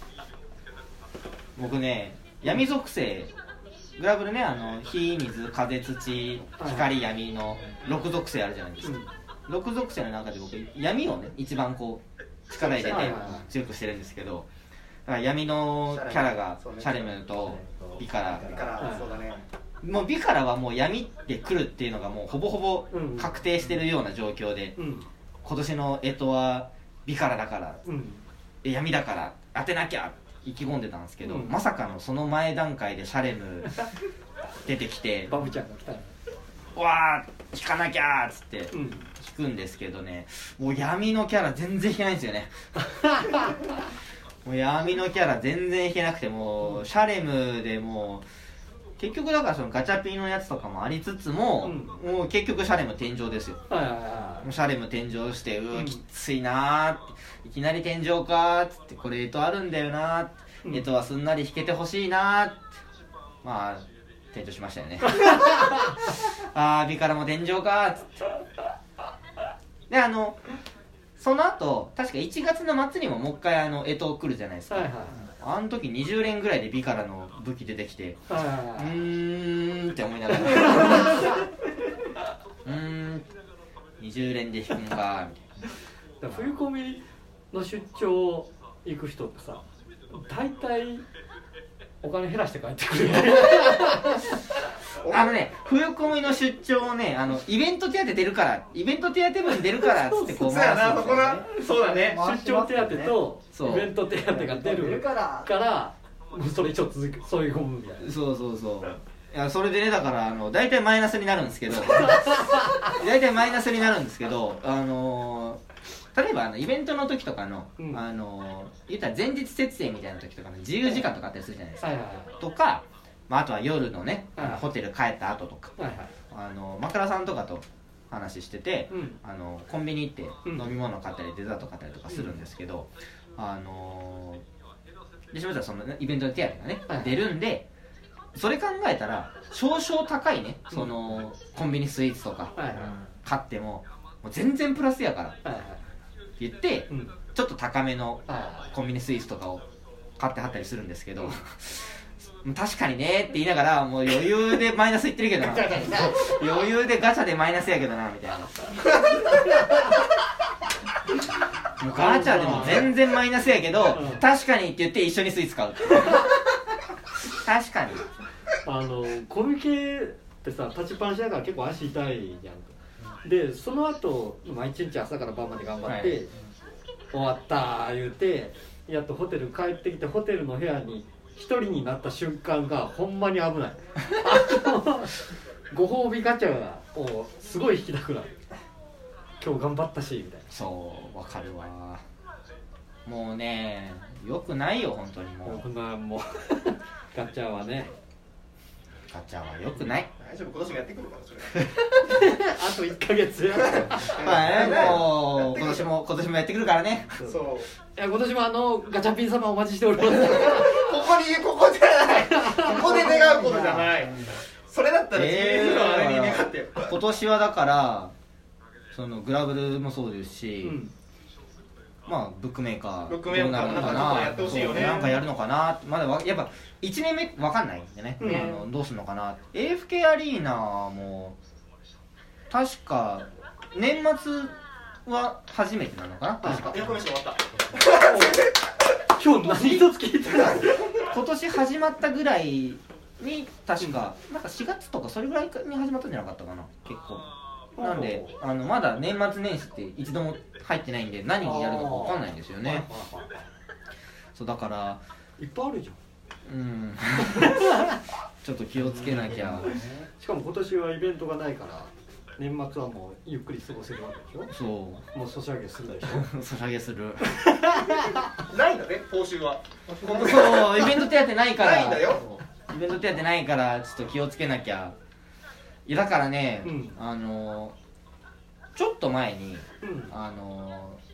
僕ね、闇属性グラブルね、火水風土光闇の6属性あるじゃないですか、6属性の中で僕闇をね一番こう力入れて強くしてるんですけど、だから闇のキャラがシャレムとビカラ、 そうだね。 もうビカラはもう闇で来るっていうのがもうほぼほぼ確定してるような状況で、今年の干支はビカラだから、闇だから当てなきゃ意気込んでたんですけど、まさかのその前段階でシャレム出てきてバブちゃんが来たらわー引かなきゃーっつって引くんですけどね、もう闇のキャラ全然引けないんですよねもう闇のキャラ全然引けなくて、もうシャレムでもう結局だからそのガチャピンのやつとかもありつつも、もう結局シャレム天井ですよ。もうシャレム天井してきついなーって、いきなり天井かーっつって、これ干支あるんだよなーって、干支はすんなり引けてほしいなーって、まあ天井しましたよねあービカラも天井かーっつってで、その後確か1月の末にももう一回干支来るじゃないですか、あの時20連ぐらいでビカラの武器出てきて、って思いながら20連で引くんかみたいな。 冬コミの出張行く人ってさ、大体お金減らして帰ってくる冬コミの出張をね、イベント手当出るから、イベント手当分出るからっつってこう回すんですよね。 そうだね。 出張手当とイベント手当が出るからもうそれ一応続く、そういうゴムみたいな。 そういや、それでね、だから大体マイナスになるんですけど大体マイナスになるんですけど、例えばイベントの時とかの、言ったら前日設営みたいな時とかの自由時間とかあったりするじゃないですか、とか、あとは夜のね、ホテル帰った後とか、マクラさんとかと話してて、コンビニ行って飲み物買ったりデザート買ったりとかするんですけど、でしまったらそのイベントの手当がね、出るんで、それ考えたら少々高いね、そのコンビニスイーツとか買っても全然プラスやからって言って、ちょっと高めのコンビニスイーツとかを買ってはったりするんですけど、確かにねって言いながら、もう余裕でマイナスいってるけどな余裕でガチャでマイナスやけどなみたいなもうガチャでも全然マイナスやけど、確かにって言って一緒にスイーツ買う確かにコミケってさ、立ちっぱなしだから結構足痛いじゃん。でその後一日朝から晩まで頑張って、終わったー言うて、やっとホテル帰ってきて、ホテルの部屋に一人になった瞬間がほんまに危ないご褒美ガチャをすごい引きたくなる。今日頑張ったしみたいな。 そうわかるわ。もうね、よくないよ本当に。もうガチャはね、 ガチャはよくない。 大丈夫、今年もやってくるからそれあと1ヶ月やもう今年もやってくるからね。 そういや、今年もガチャピン様お待ちしておりますここじゃないここで願うことじゃない。それだったら GS のあれに願ってよ。 今年はだからそのグラブルもそうですし、まあブックメーカーどうなるのかな、なんかやるのかな、まだやっぱ1年目分かんないんでね、どうするのかな。 AFK アリーナも確か年末は初めてなのかな、確か。 エアコン終わった今日何一つ聞いてない今年始まったぐらいに確か、なんか4月とかそれぐらいに始まったんじゃなかったかな、結構。なんでまだ年末年始って一度も入ってないんで、何やるのか分かんないんですよね。そうだからいっぱいあるじゃん。 ちょっと気をつけなきゃ。 しかも今年はイベントがないから年末はもうゆっくり過ごせるわけでしょ。そうもうソシャゲするでしょソシャゲするないんだね、報酬は。 そう、イベント手当ないから。 ないんだよ。 イベント手当ないからちょっと気をつけなきゃ。いやだからね、ちょっと前に、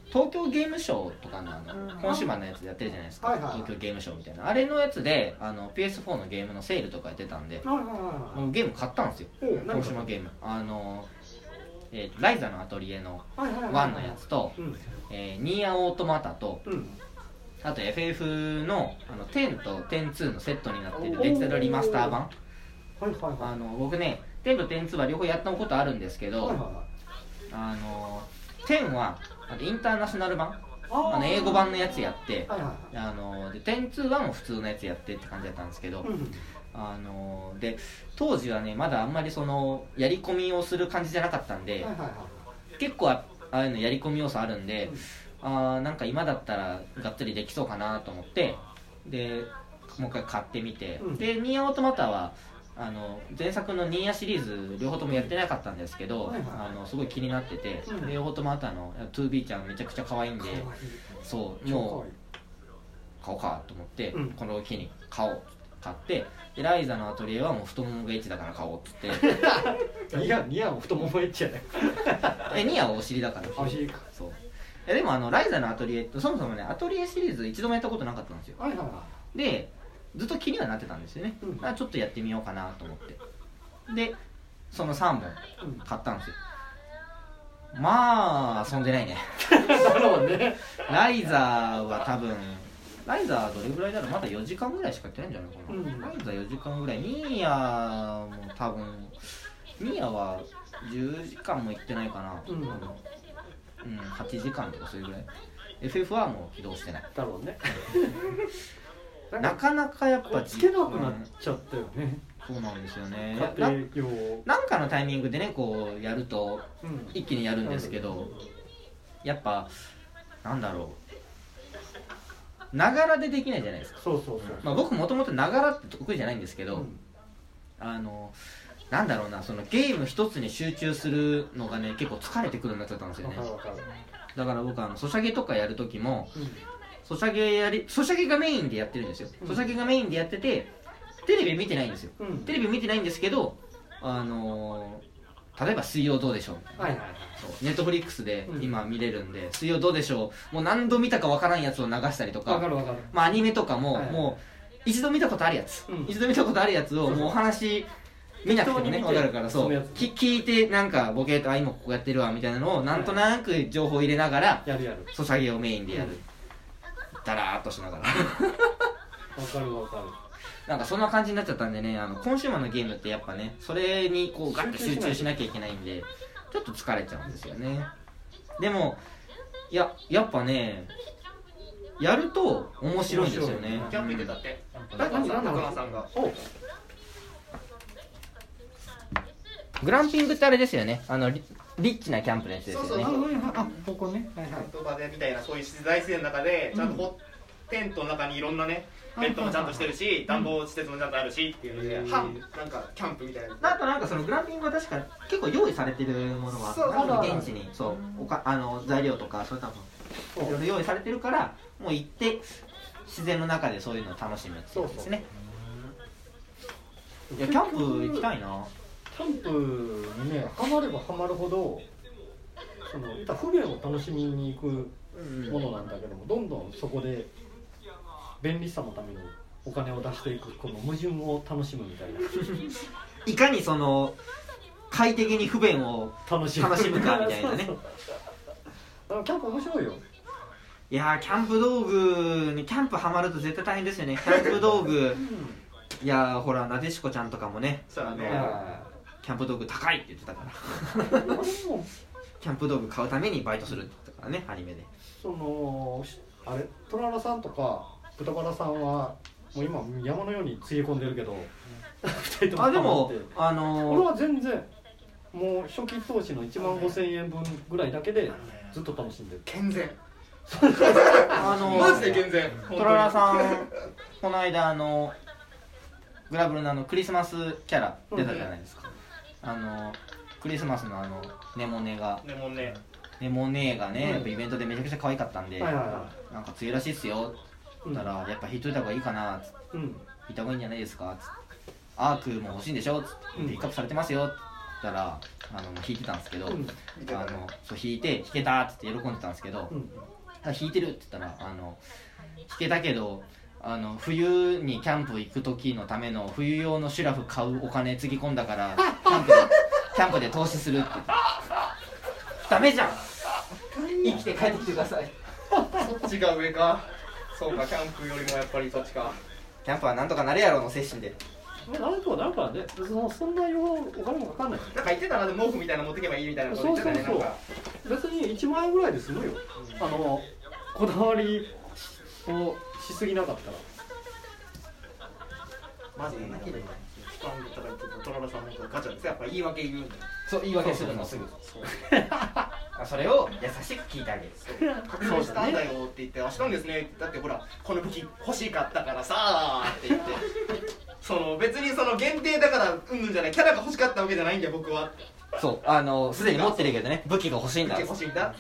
東京ゲームショウとかのコンシューマーのやつでやってるじゃないですか、 はいはいはい東京ゲームショウみたいなあれのやつでPS4 のゲームのセールとかやってたんで、もうゲーム買ったんですよ、コンシューマーゲームライザのアトリエの1のやつと、ニーアオートマタと、あと FF の10と102のセットになっているデジタルリマスター版、僕ね10と102は両方やったことあるんですけど、10はインターナショナル版英語版のやつやって、で102はもう普通のやつやってって感じだったんですけど、で当時はねまだあんまりそのやり込みをする感じじゃなかったんで、結構ああいうのやり込み要素あるんで、なんか今だったらがっつりできそうかなと思って、でもう一回買ってみて、でニーアオートマタは前作のニーアシリーズ両方ともやってなかったんですけど、すごい気になってて、でオートマタの 2B ちゃんめちゃくちゃ可愛いんで、そうもう買おうかと思って、この機に買って、でライザのアトリエはもう太ももがエッチだから買おうっつってニアも太ももエッチやねニアはお尻だから。 お尻か。 そう。でもライザのアトリエってそもそもねアトリエシリーズ一度もやったことなかったんですよ。でずっと気にはなってたんですよね。だからちょっとやってみようかなと思って。でその3本買ったんですよ。まあ遊んでないね。ライザは多分ライザーどれぐらいだろう、まだ4時間ぐらいしかやってないんじゃないかな、ライザー4時間ぐらい、ニーヤも多分ニーヤは10時間もいってないかな、8時間とかそういうぐらい。 FF はもう起動してないだろうねなかなかやっぱつけなくなっちゃったよね、 そうなんですよね。 なんかのタイミングでねこうやると一気にやるんですけど、やっぱなんだろう、ながらでできないじゃないですか。僕もともとながらって得意じゃないんですけど、なんだろうな、そのゲーム一つに集中するのがね結構疲れてくるようになっちゃったんですよね。だから僕ソシャゲとかやるときも、ソシャゲがメインでやってるんですよ。ソシャゲがメインでやっててテレビ見てないんですよ、テレビ見てないんですけど、例えば水曜どうでしょうみたいな、ネットフリックスで今見れるんで、水曜どうでしょうもう何度見たかわからんやつを流したりとか、まあアニメとかも、もう一度見たことあるやつ、一度見たことあるやつをもうお話見なくてもね分かるから、そう聞いてなんかボケーと今ここやってるわみたいなのをなんとなく情報入れながらソシャゲをメインでやる、ダラーっとしながらなんかそんな感じになっちゃったんでね、コンシューマーのゲームってやっぱねそれにこうガッと集中しなきゃいけないんでちょっと疲れちゃうんですよね。でもやっぱねやると面白いんですよね。 キャンプ行ってたって中間さんがグランピングってあれですよね、リッチなキャンプのやつですよね。 ここね、 キャンプ場でみたいなそういう大自然の中でちゃんとテントの中にいろんなねベッドもちゃんとしてるし、暖房施設もちゃんとあるしっていうので、なんかキャンプみたいな。 なんかそのグランピングは確か結構用意されてるものが現地に材料とかそれ多分いろいろ用意されてるから、もう行って自然の中でそういうのを楽しむっていうですね。いやキャンプ行きたいな。 キャンプにねハマればハマるほどその不便を楽しみに行くものなんだけども、どんどんそこで便利さのためにお金を出していくこの矛盾を楽しむみたいないかにその快適に不便を楽しむかみたいなねキャンプ面白いよ。 いやキャンプ道具にキャンプハマると絶対大変ですよね。キャンプ道具いやほらなでしこちゃんとかもね、キャンプ道具高いって言ってたからキャンプ道具買うためにバイトするって言ったからね、アニメで。 そのあれトララさんとか豚バラさんはもう今山のようにつぎ込んでるけど2人ともでも俺は全然もう初期投資の15,000円分ぐらいだけでずっと楽しんでる。 健全マジで健全。 トララさんこの間グラブルのクリスマスキャラ出たじゃないですか。クリスマスのネモネーがね、やっぱイベントでめちゃくちゃ可愛かったんで、なんか梅雨らしいっすよって言ったら、やっぱ引いといた方がいいかなっつって、引いた方がいいんじゃないですかっつって、アークも欲しいんでしょっつって、ピックアップされてますよってたら弾いてたんですけど、 うんそう弾いて弾けたって言って喜んでたんですけど、弾いてるって言ったら弾けたけど冬にキャンプ行く時のための冬用のシュラフ買うお金つぎ込んだからキャンプで投資するって言ってダメじゃん生きて帰ってきてくださいそっちが上か。そうか、キャンプよりもやっぱりそっちか。 キャンプはなんとかなるやろの精神でなんとかなるからね、そんなお金もかかんない。 なんか言ってたな、で毛布みたいなの持ってけばいいみたいなこと言ってたね。なんか別に1万円ぐらいで済むよ、こだわりをしすぎなかったら。 マジでなければスパンとか言ってたトララさんもガチャです。やっぱ言い訳言うんだよ。 そう言い訳するのすぐそれを優しく聞いてあげる確認したんだよって言って、あ、したんですねって。だってほらこの武器欲しかったからさーって言って別に限定だからうんぬんじゃない、キャラが欲しかったわけじゃないんだよ僕は。 そうすでに持ってるけどね、武器が欲しいんだ武器欲しいんだ。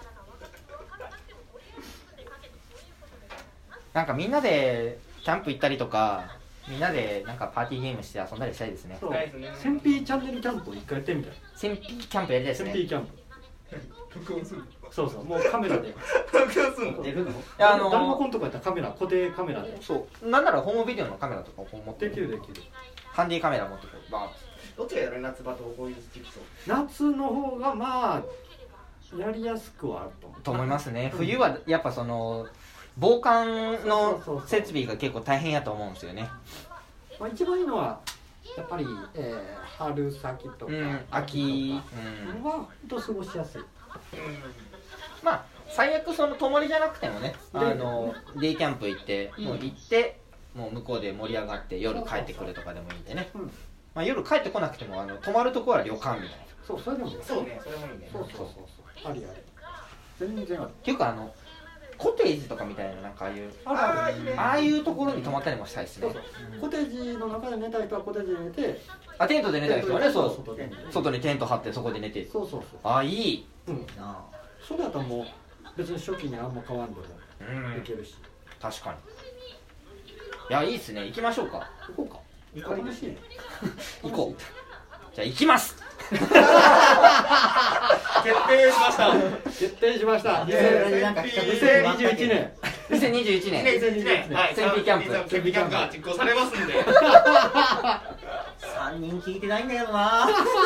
なんかみんなでキャンプ行ったりとかみんなでなんかパーティーゲームして遊んだりしたいですね。 そう、 ないですね。 戦費チャンネルキャンプを一回やってみたい。 戦費キャンプやりたいですね。 戦費キャンプ。 録音する。 そうそう、もうカメラで。 録音するの。 出るの？ ダルマコンとかやったら固定カメラで。 そうなんならホームビデオのカメラとか持ってできるできる。 ハンディカメラ持ってこうバーッどっちがやる？夏場とこういう時期と。 夏の方がまあやりやすくはあると思う。 と思いますね。冬はやっぱ防寒の設備が結構大変やと思うんですよね。 まあ、一番いいのはやっぱり、春先とか、 秋、 は本当過ごしやすい。 まあ最悪泊まりじゃなくてもね、デイキャンプ行ってもう向こうで盛り上がって夜帰ってくるとかでもいいんでね、まあ、夜帰ってこなくても泊まるとこは旅館みたいな。 そうそれでもいい。 そうね、それもいいね。 そうありあり。全然ある。 っていうかコテージとかみたいななんかああいうところに泊まったりもしたいですね。 コテージの中で寝たい人はコテージで寝て、 テントで寝たい人はね、そう外外にテント張ってそこで寝て、 そうあ、いい。 それだともう別に初期にあんま変わんでもいけるし。 確かに。いや、いいっすね。行きましょうか。 行こうか。行こう。楽しいね。 行こう。じゃあ行きます。 決定しました。 決定しました。 2021 年。 2021年はい、 戦費キャンプ戦費キャンプが実行されますんで。 3人聞いてないんだけどな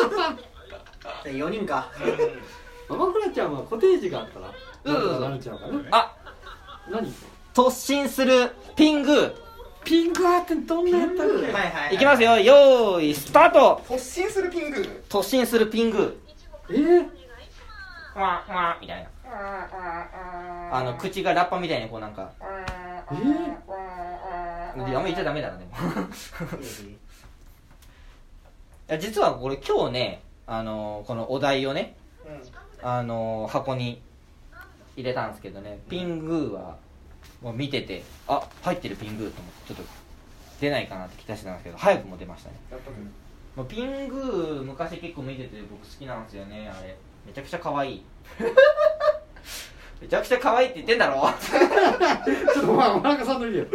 4人か。 ママクラちゃんはコテージがあったらなるんちゃうかな。 あ、 何？ 突進するピングー。 ピングーってどんなやったっけ？ はいはい。 いきますよ。よーいスタート。 突進するピング。 突進するピングー。わわみたいな。口がラッパみたいにこうなんか。あんま言っちゃダメだなでも。いや実はこれ今日ね、このお題をね、箱に入れたんですけどね、ピングーはもう見てて、あ、入ってるピングーと思ってちょっと出ないかなって期待してたんですけど、早くも出ましたね。もうピングー昔結構見てて僕好きなんですよね。あれめちゃくちゃ可愛い。めちゃくちゃ可愛いって言ってんだろ。 ちょっとまあお腹さんのいいよ。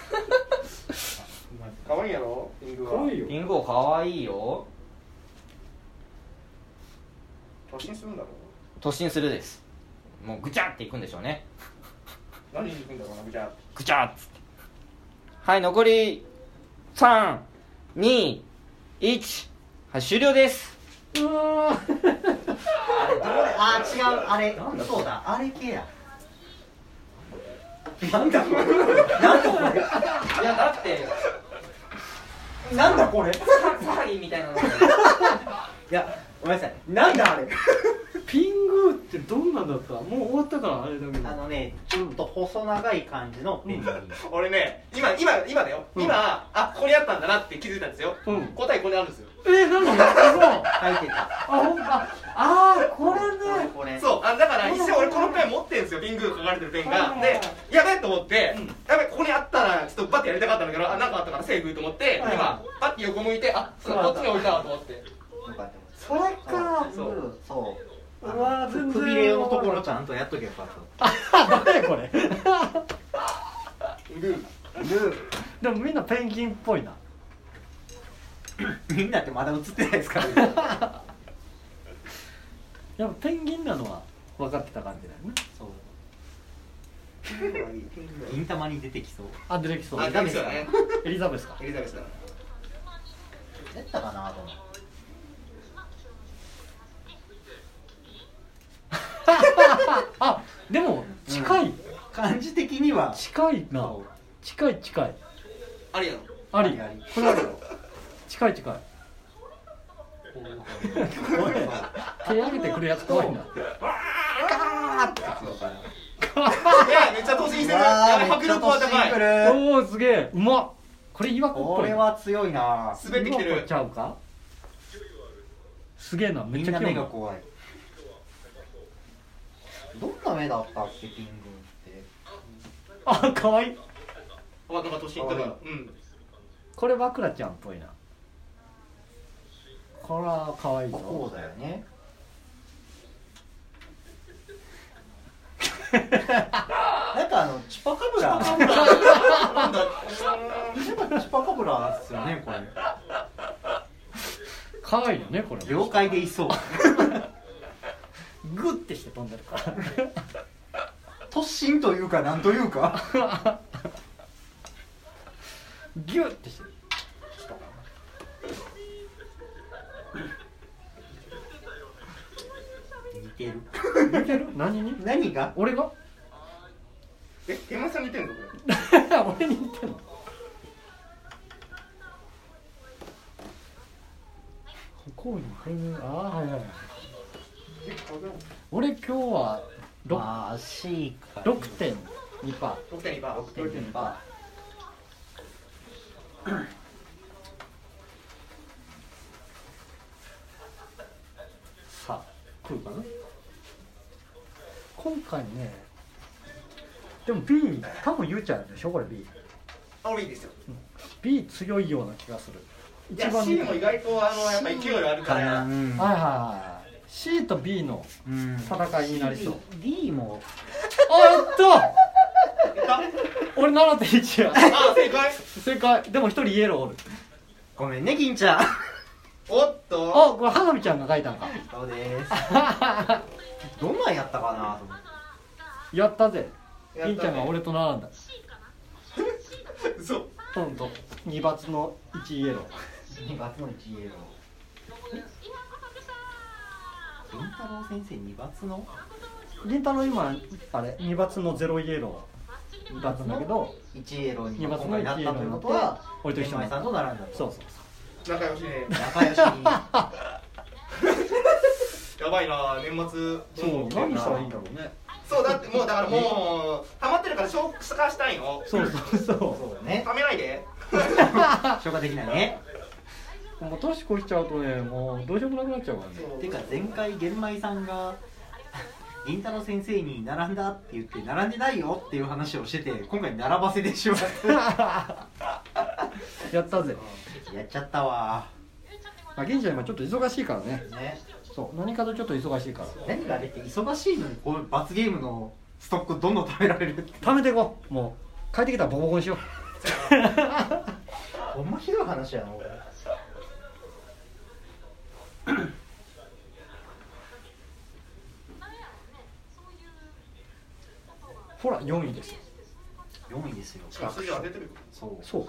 可愛いやろピングは。 可愛いよ。 ピングー可愛いよ。 突進するんだろ突進するです。もうぐちゃっていくんでしょうね。 う。何しに行くんだろうな、ぐちゃ。 ぐちゃっつって。はい、残り3、2、1。はい、終了です。 うわあれどれ？あー違う、あれそうだ、あれ系や。なんだこれ。なんだこれ。 いやだってなんだこれ。 サハリンみたいなの。 いやごめんなさい、なんだあれ。 ピングーってどんなんだった？もう終わったからあれだけど。 ちょっと細長い感じのペンギン。 俺ね、今だよ。今、あ、ここにあったんだなって気づいたんですよ。答えここにあるんですよ。 なんだ？ 書いてた。 ほんま。これね。 これ。 そう、だから一応俺このペン持ってるんですよ、ピングー書かれてるペンが。で、やべえと思って、やべえここにあったらちょっとバッてやりたかったんだけど、なんかあったからセーフと思って、今パッて横向いて、あ、こっちに置いたわと思って。 それか。そう。くびれ用のところちゃんとやっとけばよかった。 誰これ？ グー。 でもみんなペンギンっぽいな。 みんなってまだ映ってないですからね。 やっぱペンギンなのは分かってた感じだよね。 そう銀玉に出てきそう。 あ、出てきそう。 あ、ダメですよね。 エリザベスか。 エリザベスだ。 やったかなと思って。 あ、でも近い、 感じ的には近いな。近い近い。 ありやろ。 あり。これあるよ。近い近い。おい、手挙げてくるやつ怖いな。 いや、めっちゃ突進してる。やべ、迫力は高い。 おお、すげえ。うまっ。これ岩子っぽい。 これは強いな。 滑ってきてる。 ちゃうか。すげえな。めっちゃみんな目が怖い。どんな目だったっけ、ピングって。 あ、可愛い。 あ、なんか突進してる。うん。 これわくらちゃんっぽいな。これは可愛いぞ。 こうだよね。なんかチュパカブラ。 なんだ。 チュパカブラですよね、これ。 可愛いよね、これ。 了解でいそう。 グッてして飛んでるから突進というかなんというかギュッてしてる。 似てる。 似てる？何に？ 何が？ 俺が？ え、天満さん似てんのこれ？ 俺に似てんの？こうにこれね。ああ、はいはい。俺今日はまあ C か 6.2%。 6.2%。 さあ来るかな。今回ね、でも B 多分ゆうちゃんでしょこれ B。 あ、俺いいですよ。 B 強いような気がする。 いや、C も意外とやっぱ勢いあるから。 はいはいはい。C と B の戦いになりそう。 D も。 あ、やった俺 7.1 や。 あ、正解。 正解。でも一人イエローおる。 ごめんね、銀ちゃん。 おっと。 あ、これ花火ちゃんが書いたんか。 そうです。どんなんやったかなと思って。 やったぜ。銀ちゃんが俺と並んだ。 そう。 トンと2バツの1イエロ 2バツの1イエロー。銀太郎先生2バツの？ 銀太郎今あれ2バツの0イエローだったんだけど、 1イエローに 2バツの1イエなったというローになってことは俺と一緒に天満さんと並んだと。 そうそうそ仲良しね。 仲良しに。 やばいな、年末。 う。そう何したらいいんだろうね。 そう、だってもうだからもうハマってるから消化したいの。 そうそうそう。 そうだね。 ためないで。 消化できないね。 もう年越しちゃうとね、もうどうしようもなくなっちゃうからね。 ていうか前回玄米さんが銀太郎先生に並んだって言って並んでないよっていう話をしてて、今回並ばせてしまってやったぜ。 やっちゃったわ。 まあ銀ちゃん今ちょっと忙しいからね。 ね。 そう何かとちょっと忙しいから何が出て忙しいのにこういう罰ゲームのストックどんどん食べられるって。 貯めていこう。もう帰ってきたらボコボコにしよほんまひどい話やな俺。 ほら4位です。 4位ですよ。 しかも数字は出てる。 そう。 そう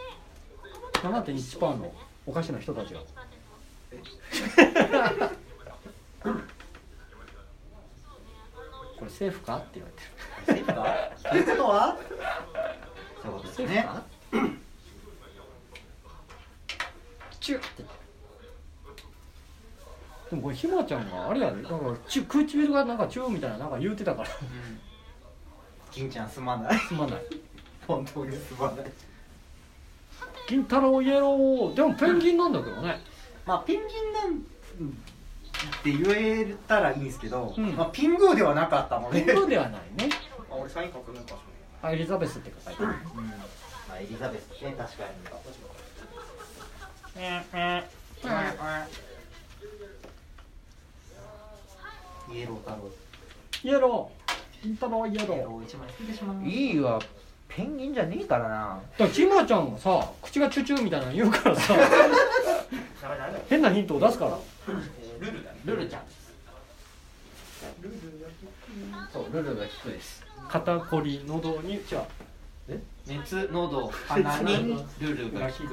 7.1% のおかしな人たちがこれセーフかって言われてる。 セーフか？ということはそういうことですね。 チュッってでもこれひまちゃんがあれやで、なんか唇がなんかチューみたいななんか言うてたから銀ちゃんすまない。 すまない。 本当にすまない。 銀太郎イエローでもペンギンなんだけどね。 まあペンギンなんって言えたらいいんですけど、 うんまあ、ピングーではなかったので、 ペンギンではないね。 あ、俺サイン書くのかしあ、エリザベスって書いてある。 うん、まあエリザベスね、確かに。イエロー太郎。 イエロー銀太郎イエロイエーロー一枚好きでしまう。 いいわ、ペンギンじゃねえからな。 だからひまちゃんがさ口がチュチュみたいなの言うからさダメダメ。 変なヒントを出すから。 ルルだね。 ルルちゃん。 そうルルが効くです。 肩こり喉にじゃあ熱喉鼻にルルが効く。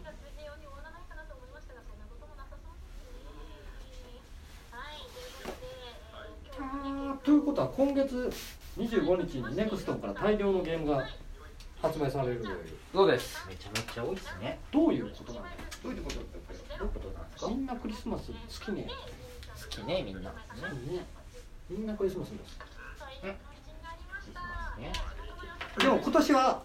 ということは今月25日にネクストンから大量のゲームが発売されるという。 そうです。 めちゃめちゃ多いですね。 どういうことなんだ。 どういうことだったっけ？ どういうことなんですか？ みんなクリスマス好きね。 好きねみんな。 ね。みんなクリスマスも好ね。 き。でも今年は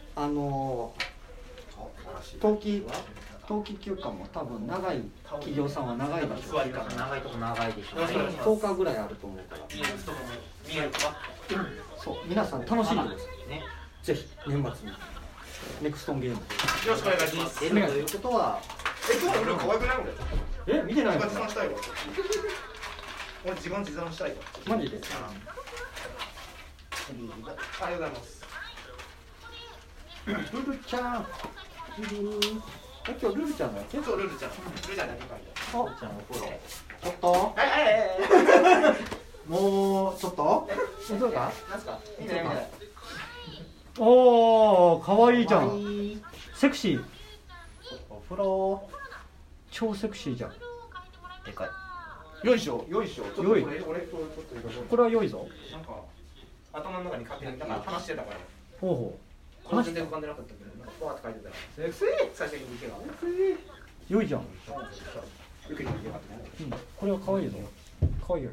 冬季休暇も多分長い企業さんは長いでしょう。 長いとこ長いでしょうね。 10日ぐらいあると思うから。 見えるか？ そう皆さん楽しんでください。 ね。 ぜひ年末にネクストンゲーム。 よろしくお願いします。 出るということは、 今日のルー可愛くない俺？ 見てないの？ 自画自賛したいわ。俺自画自賛したいわ。 マジで？ ありがとうございます。 ルルちゃん。今日ルルちゃんだっけ？ そうルルちゃん。ルルちゃんだけ書いて。 あ、 ちゃんお風呂。ちょっと、もうちょっと。 そうか？ なんすか？いいねみたいな。 おー、可愛いじゃん。 はい。 セクシー。 お風呂。 超セクシーじゃん。 でかい。 よいしょよいしょ。 よい俺ちょっとこれは良いぞ。 なんか頭の中に勝手になんか話してたから。 ほうほう。 全然浮かんでなかったけど、なんかポワって書いてたら。セクシー。最初に見てが。 良いじゃん。 よく言ってよかったね。 これは可愛いぞ。可愛いよ。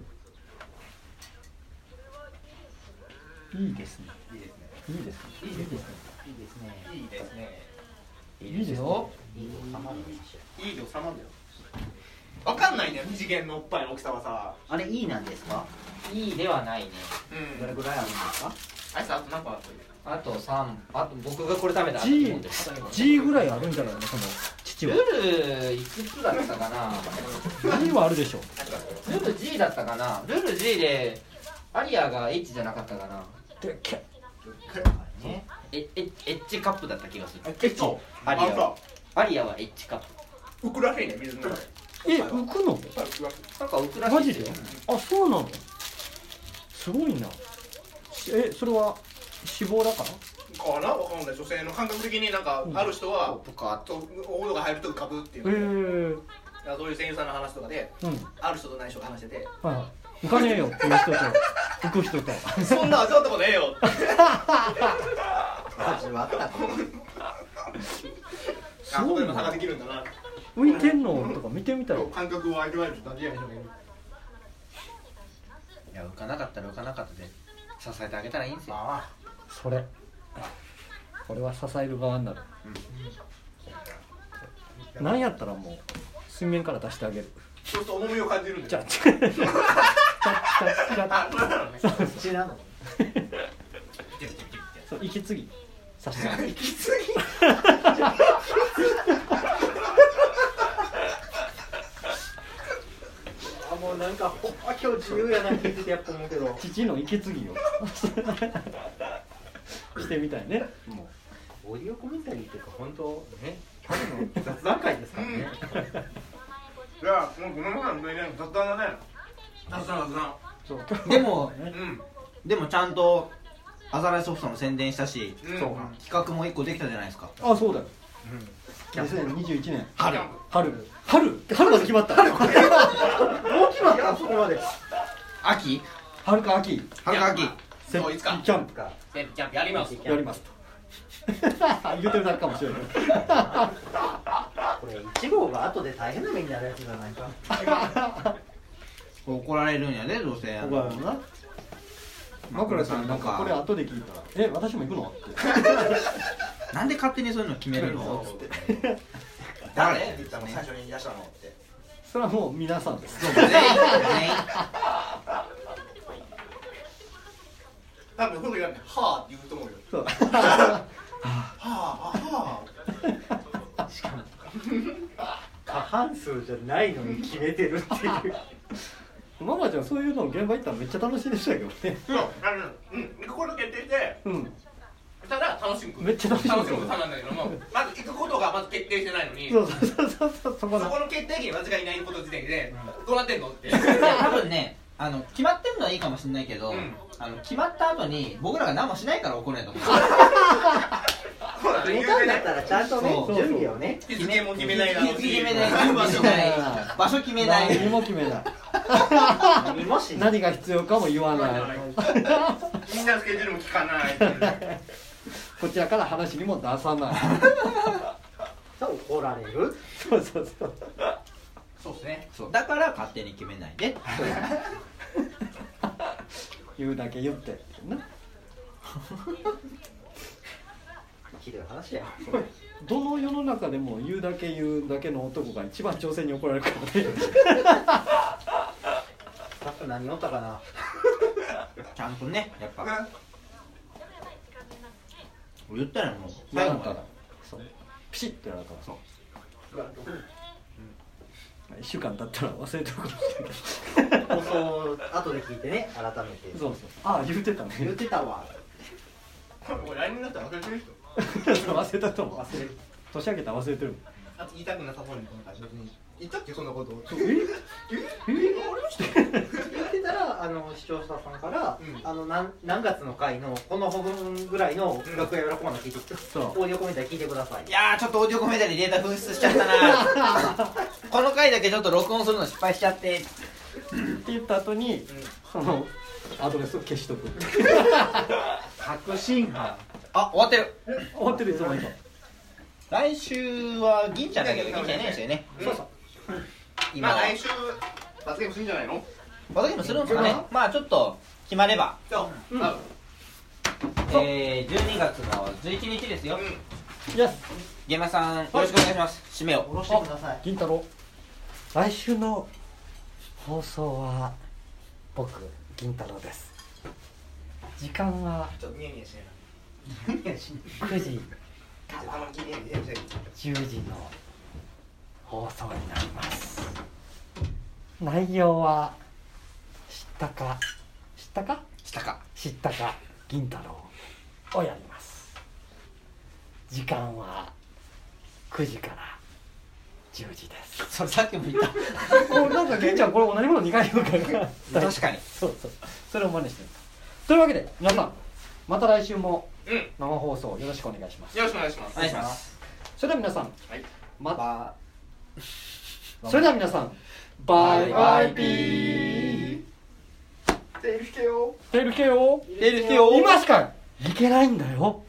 いいですね。 いいですね。 いいですね。 いいですね。 いいですね。 いいですね。 いいですよ。 いい様でしょ。 いいよ、様だよ。わかんないね、二次元のおっぱいの大きさはさ。 あれいいなんですか？ いいではないね。 どれぐらいあるんですか？ あいつあと何個ある？ あと3、あと僕がこれ食べた G ぐらいあるんじゃないのその父は。 ルルいくつだったかな。 G はあるでしょ。 ルル G だったかな。ルル G でアリアが H じゃなかったかな。 でっけ。 ね。 エッジカップだった気がする。 結構。 アリアはエッジカップ。 浮くらしいね、水の中で。 浮くの？ なんか浮くらしいマジで？あ、そうなの？すごいな。それは脂肪だから？ かな、わかんない。女性の感覚的になんかある人はポカとお風呂が入ると浮かぶっていう。そういう声優さんの話とかで、ある人とない人が話してて、 浮かねえよっていう人と浮く人と。 そんな味わったことねえよ。 味わったこと。 あ、ここでも差ができるんだな。 浮いてんのとか見てみたい。 感覚を味わえる人は自由に人がいる。 いや浮かなかったら浮かなかったで支えてあげたらいいんですよ。 それ。これは支える側になる。なんやったらもう水面から出してあげる。 そうすると重みを感じるんだよ。 じゃあ、そうなのね。 そっちなの。 そう息継ぎさせてあげる。 息継ぎ。 あ、もうなんか今日自由やなってやっぱ思うけど。 父の息継ぎをしてみたいね。もうオーディオコメンタリーっていうか本当ね、彼の雑談会ですからね。 いや、もうごめんなさい、雑談だね。雑談。 そうでもちゃんとアザライソフトも宣伝したし、 そう企画も1個できたじゃないですか。 あ、そうだよ。2021年春が決まった。もう決まった。そこまで。 秋春か秋。 そういつかキャンプか。 キャンプやります。 やりますと。言ってるだけかもしれない。 これ1号が後で大変な目になるやつじゃないか。 怒られるんやで、どうせ。 怒られるな。枕さんなんかこれ後で聞いたら、私も行くのって。 なんで勝手にそういうの決めるの？ 誰って言ったの最初にいらしたのって。 それはもう皆さんです。 全員。 多分古いがね、はーって言うと思うよ。 そう。 はー。 しかも過半数じゃないのに決めてるっていう。 ママちゃんそういうの現場行ったらめっちゃ楽しいでしたけどね。 そう、行くこと決定して、ただ楽しむ。 めっちゃ楽しむ。 楽しむことなんだけども、まず行くことがまず決定してないのに、 そこの決定権に間違いないこと時点でどうなってんのって。 いや多分ね、 決まってるのはいいかもしれないけど、決まった後に僕らが何もしないから怒るんやと思う。 決めたんだったらちゃんとねそう準備をね日付も決めないな日付決めない、準備しない、場所決めない。 何も決めない何もしない何が必要かも言わないみんなスケジュールも聞かないっていうねこちらから話にも出さないそう怒られるそうそうそうそうですね。 そうだから勝手に決めないで。 言うだけ言ってってなひどい話やどの世の中でも言うだけ言うだけの男が一番女性に怒られるからねスタッフ何乗ったかなちゃんとね、やっぱ言ったらもう最後からそうピシッとやるからそう1週間経ったら忘れてるかもしれない放送後で聞いてね改めてそうそうああ言ってたね言ってたわ俺来年になったら忘れてる人。 忘れたと思う忘れる年明けたら忘れてるあと言いたくなさそうにこの会社に言ったっけそんなこと。 言ってたら視聴者さんから、何月の回のこの分ぐらいの楽屋裏コーナー聞いてきて、 そうオーディオコメンタリー聞いてください。 いやーちょっとオーディオコメンタリーデータ紛失しちゃったなこの回だけちょっと録音するの失敗しちゃってって言った後に、そのアドレスを消しとく確信犯。 あ、終わってる。 終わってるいつもいいの来週は銀ちゃんだけど銀ちゃんいないですよね。 そうそう。 今まあ来週罰ゲームするんじゃないの？ 罰ゲームするんですかね。まあちょっと決まれば。 そう。 12月の11日ですよ。 イエスゲーマさんよろしくお願いします。締めを。 下ろしてください。 銀太郎来週の放送は僕銀太郎です。時間はちょっとニヤニヤしない 9時な。たまにニヤニヤしてる。 10時の放送になります。内容は知ったかしたか。 知ったか銀太郎をやります。時間は9時から10時です。 それさっきも言った。 これなんか銀ちゃんこれ同じもの2回言うから確かに。 そうそうそれを真似してるというわけで皆さんまた来週も生放送よろしくお願いします。 よろしくお願いします。 お願いします。 それでは皆さん、 はい。 それでは皆さんバイバイピーテール引けよ。 テール系よテール引けよ今しかいけないんだよ。